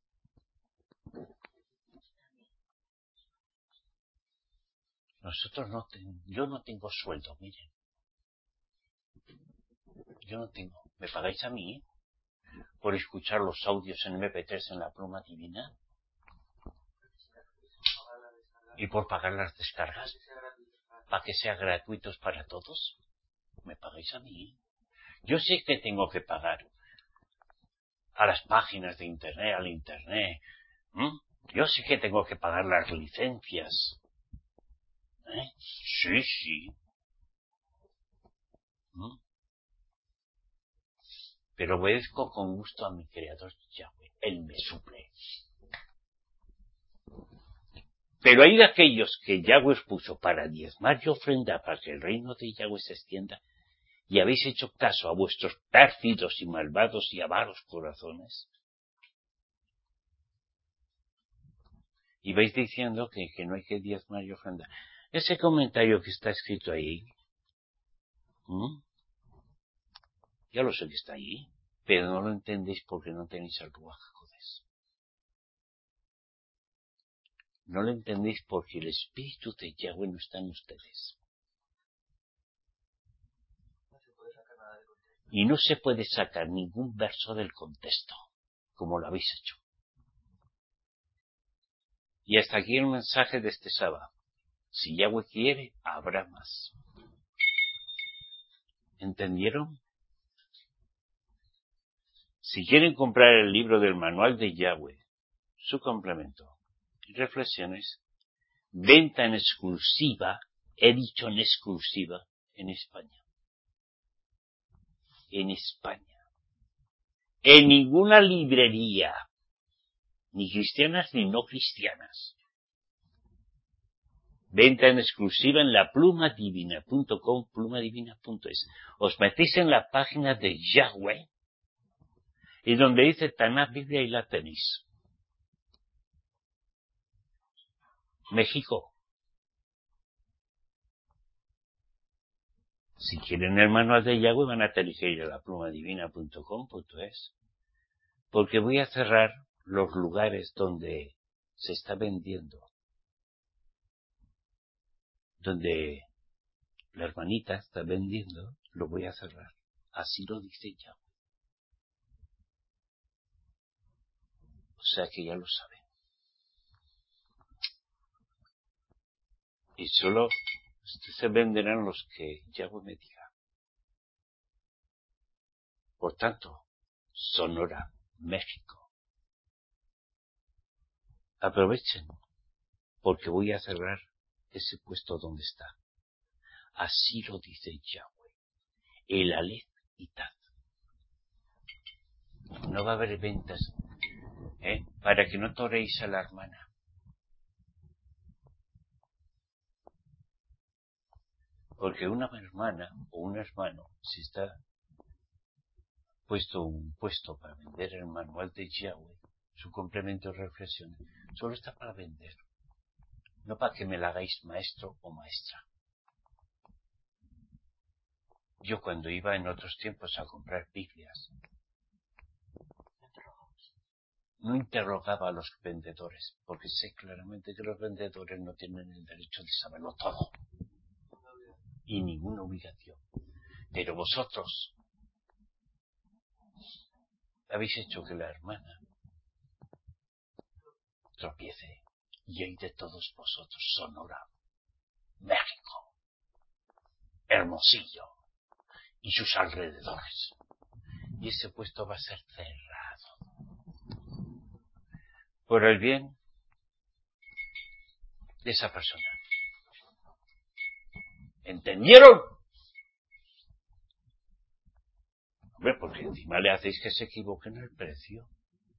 Nosotros no tenemos, yo no tengo sueldo, miren. Yo no tengo. ¿Me pagáis a mí? ¿Por escuchar los audios en eme pe tres en la pluma divina? ¿Y por pagar las descargas? ¿Para que sea gratuitos para todos? ¿Me pagáis a mí? Yo sé que tengo que pagar a las páginas de internet, al internet. ¿Mm? Yo sé que tengo que pagar las licencias. ¿Eh? Sí, sí. ¿Mm? Pero obedezco con gusto a mi creador Yahweh. Él me suple. Pero hay de aquellos que Yahweh puso para diezmar y ofrendar para que el reino de Yahweh se extienda, y habéis hecho caso a vuestros pérfidos y malvados y avaros corazones. Y vais diciendo que, que no hay que diezmar y ofrendar. Ese comentario que está escrito ahí, ¿m? Ya lo sé que está ahí, pero no lo entendéis porque no tenéis el Ruach HaKodesh. No lo entendéis porque el Espíritu de Yahweh no está en ustedes. Y no se puede sacar ningún verso del contexto, como lo habéis hecho. Y hasta aquí el mensaje de este sábado. Si Yahweh quiere, habrá más. ¿Entendieron? Si quieren comprar el libro del manual de Yahweh, su complemento y reflexiones, venta en exclusiva, he dicho en exclusiva, en España. En España. En ninguna librería, ni cristianas ni no cristianas. Venta en exclusiva en la pluma divina punto com, pluma divina punto es. Os metéis en la página de Yahweh y donde dice Tanakh Biblia y la tenéis. México. Si quieren el manual de Yahweh van a tener que ir a la pluma divina punto com punto es. Porque voy a cerrar los lugares donde se está vendiendo. Donde la hermanita está vendiendo, lo voy a cerrar. Así lo dice Yahweh. O sea que ya lo saben. Y solo se venderán los que Yahweh me diga. Por tanto, Sonora, México. Aprovechen, porque voy a cerrar ese puesto donde está. Así lo dice Yahweh. El Aleph y Tad. No va a haber ventas, ¿eh? Para que no toréis a la hermana. Porque una hermana o un hermano, si está puesto un puesto para vender el manual de Yahweh, su complemento de reflexión, solo está para vender. No para que me la hagáis maestro o maestra. Yo cuando iba en otros tiempos a comprar Biblias, no interrogaba a los vendedores, porque sé claramente que los vendedores no tienen el derecho de saberlo todo. Y ninguna obligación. Pero vosotros habéis hecho que la hermana tropiece. Y hay de todos vosotros, Sonora, México, Hermosillo y sus alrededores. Y ese puesto va a ser cerrado. Por el bien de esa persona. ¿Entendieron? Hombre, porque encima le hacéis que se equivoque en el precio.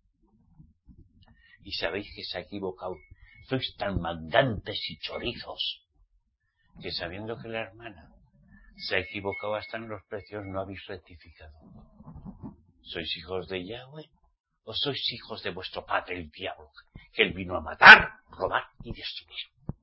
Y sabéis que se ha equivocado. Sois tan mandantes y chorizos que sabiendo que la hermana se ha equivocado hasta en los precios no habéis rectificado. ¿Sois hijos de Yahweh o sois hijos de vuestro padre el diablo, que él vino a matar, robar y destruir?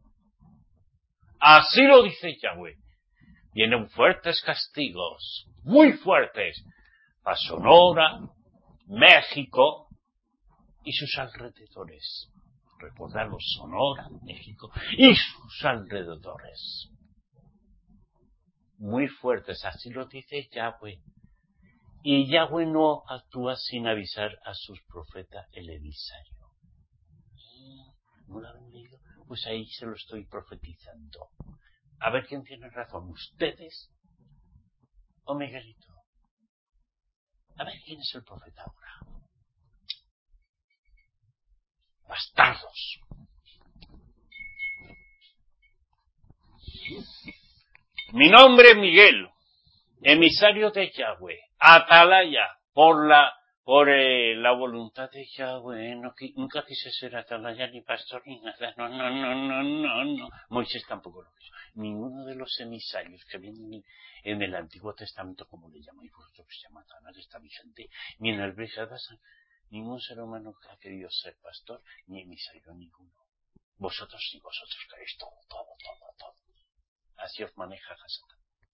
Así lo dice Yahweh. Vienen fuertes castigos, muy fuertes, a Sonora, México y sus alrededores. Recordadlo, Sonora, México y sus alrededores. Muy fuertes, así lo dice Yahweh. Y Yahweh no actúa sin avisar a sus profetas el emisario. ¿No lo han leído? Pues ahí se lo estoy profetizando. A ver quién tiene razón, ustedes o Miguelito. A ver quién es el profeta ahora. Bastardos. Mi nombre es Miguel, emisario de Yahweh, atalaya, por la por eh, la voluntad de Yahweh. No, nunca quise ser atalaya ni pastor ni nada. No, no, no, no, no, no. Moisés tampoco lo quiso. Ninguno de los emisarios que vienen en el Antiguo Testamento, como le llamáis vosotros, que se llama Tanakh, está vigente, ni en el Brit Hadashah, ningún ser humano que ha querido ser pastor ni emisario, ninguno. Vosotros sí, vosotros queréis todo, todo, todo, todo. Así os maneja Hasatán.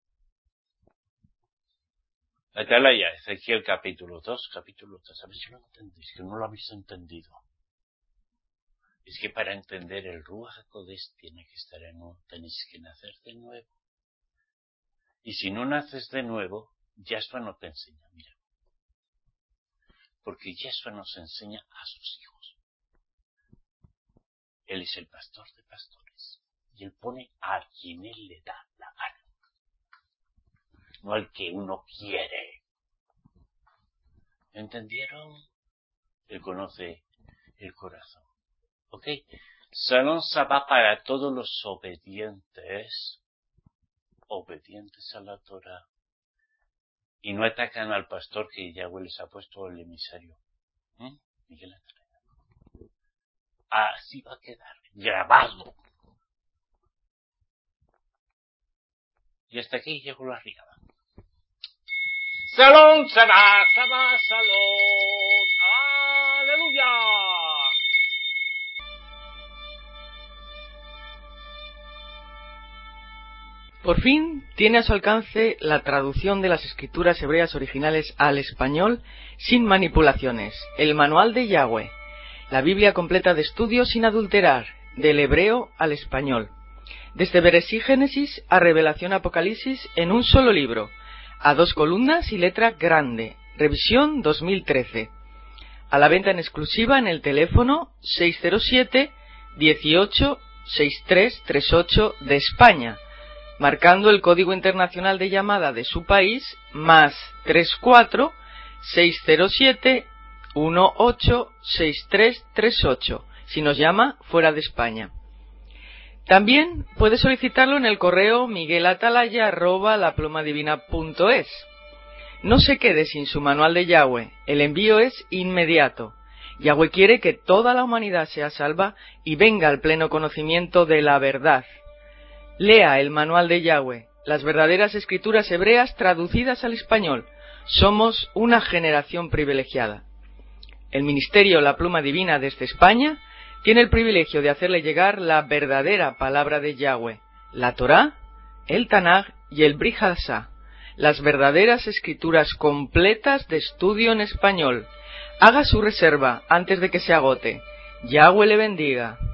Atalaya, Ezequiel capítulo dos, capítulo tres. A ver si lo entendéis, que no lo habéis entendido. Es que para entender el Ruach HaKodesh tiene que estar en uno, tenéis que nacer de nuevo. Y si no naces de nuevo, Yahshua no te enseña, mira. Porque Yahshua nos enseña a sus hijos. Él es el pastor de pastores. Y él pone a quien él le da la gana. No al que uno quiere. ¿Entendieron? Él conoce el corazón. ¿Ok? Salón Sabá para todos los obedientes. Obedientes a la Torah. Y no atacan al pastor que Yahweh les ha puesto el emisario. ¿Mm? Miguel Ángel. Así va a quedar grabado. Y hasta aquí llegó la riada. Salón, Sabá, Sabá, Salón. ¡Aleluya! Por fin tiene a su alcance la traducción de las escrituras hebreas originales al español sin manipulaciones, el Manual de Yahweh, la Biblia completa de estudio sin adulterar, del hebreo al español, desde Bereshí Génesis a Revelación Apocalipsis en un solo libro, a dos columnas y letra grande, revisión dos mil trece, a la venta en exclusiva en el teléfono seis cero siete, dieciocho, sesenta y tres treinta y ocho de España, marcando el código internacional de llamada de su país, más treinta y cuatro, seiscientos siete, dieciocho, sesenta y tres treinta y ocho, si nos llama fuera de España. También puede solicitarlo en el correo miguelatalaya arroba laplumadivina punto es. No se quede sin su manual de Yahweh, el envío es inmediato. Yahweh quiere que toda la humanidad sea salva y venga al pleno conocimiento de la verdad. Lea el manual de Yahweh, las verdaderas escrituras hebreas traducidas al español. Somos una generación privilegiada. El Ministerio La Pluma Divina desde España tiene el privilegio de hacerle llegar la verdadera palabra de Yahweh, la Torá, el Tanaj y el Brit Hadashah, las verdaderas escrituras completas de estudio en español. Haga su reserva antes de que se agote. Yahweh le bendiga.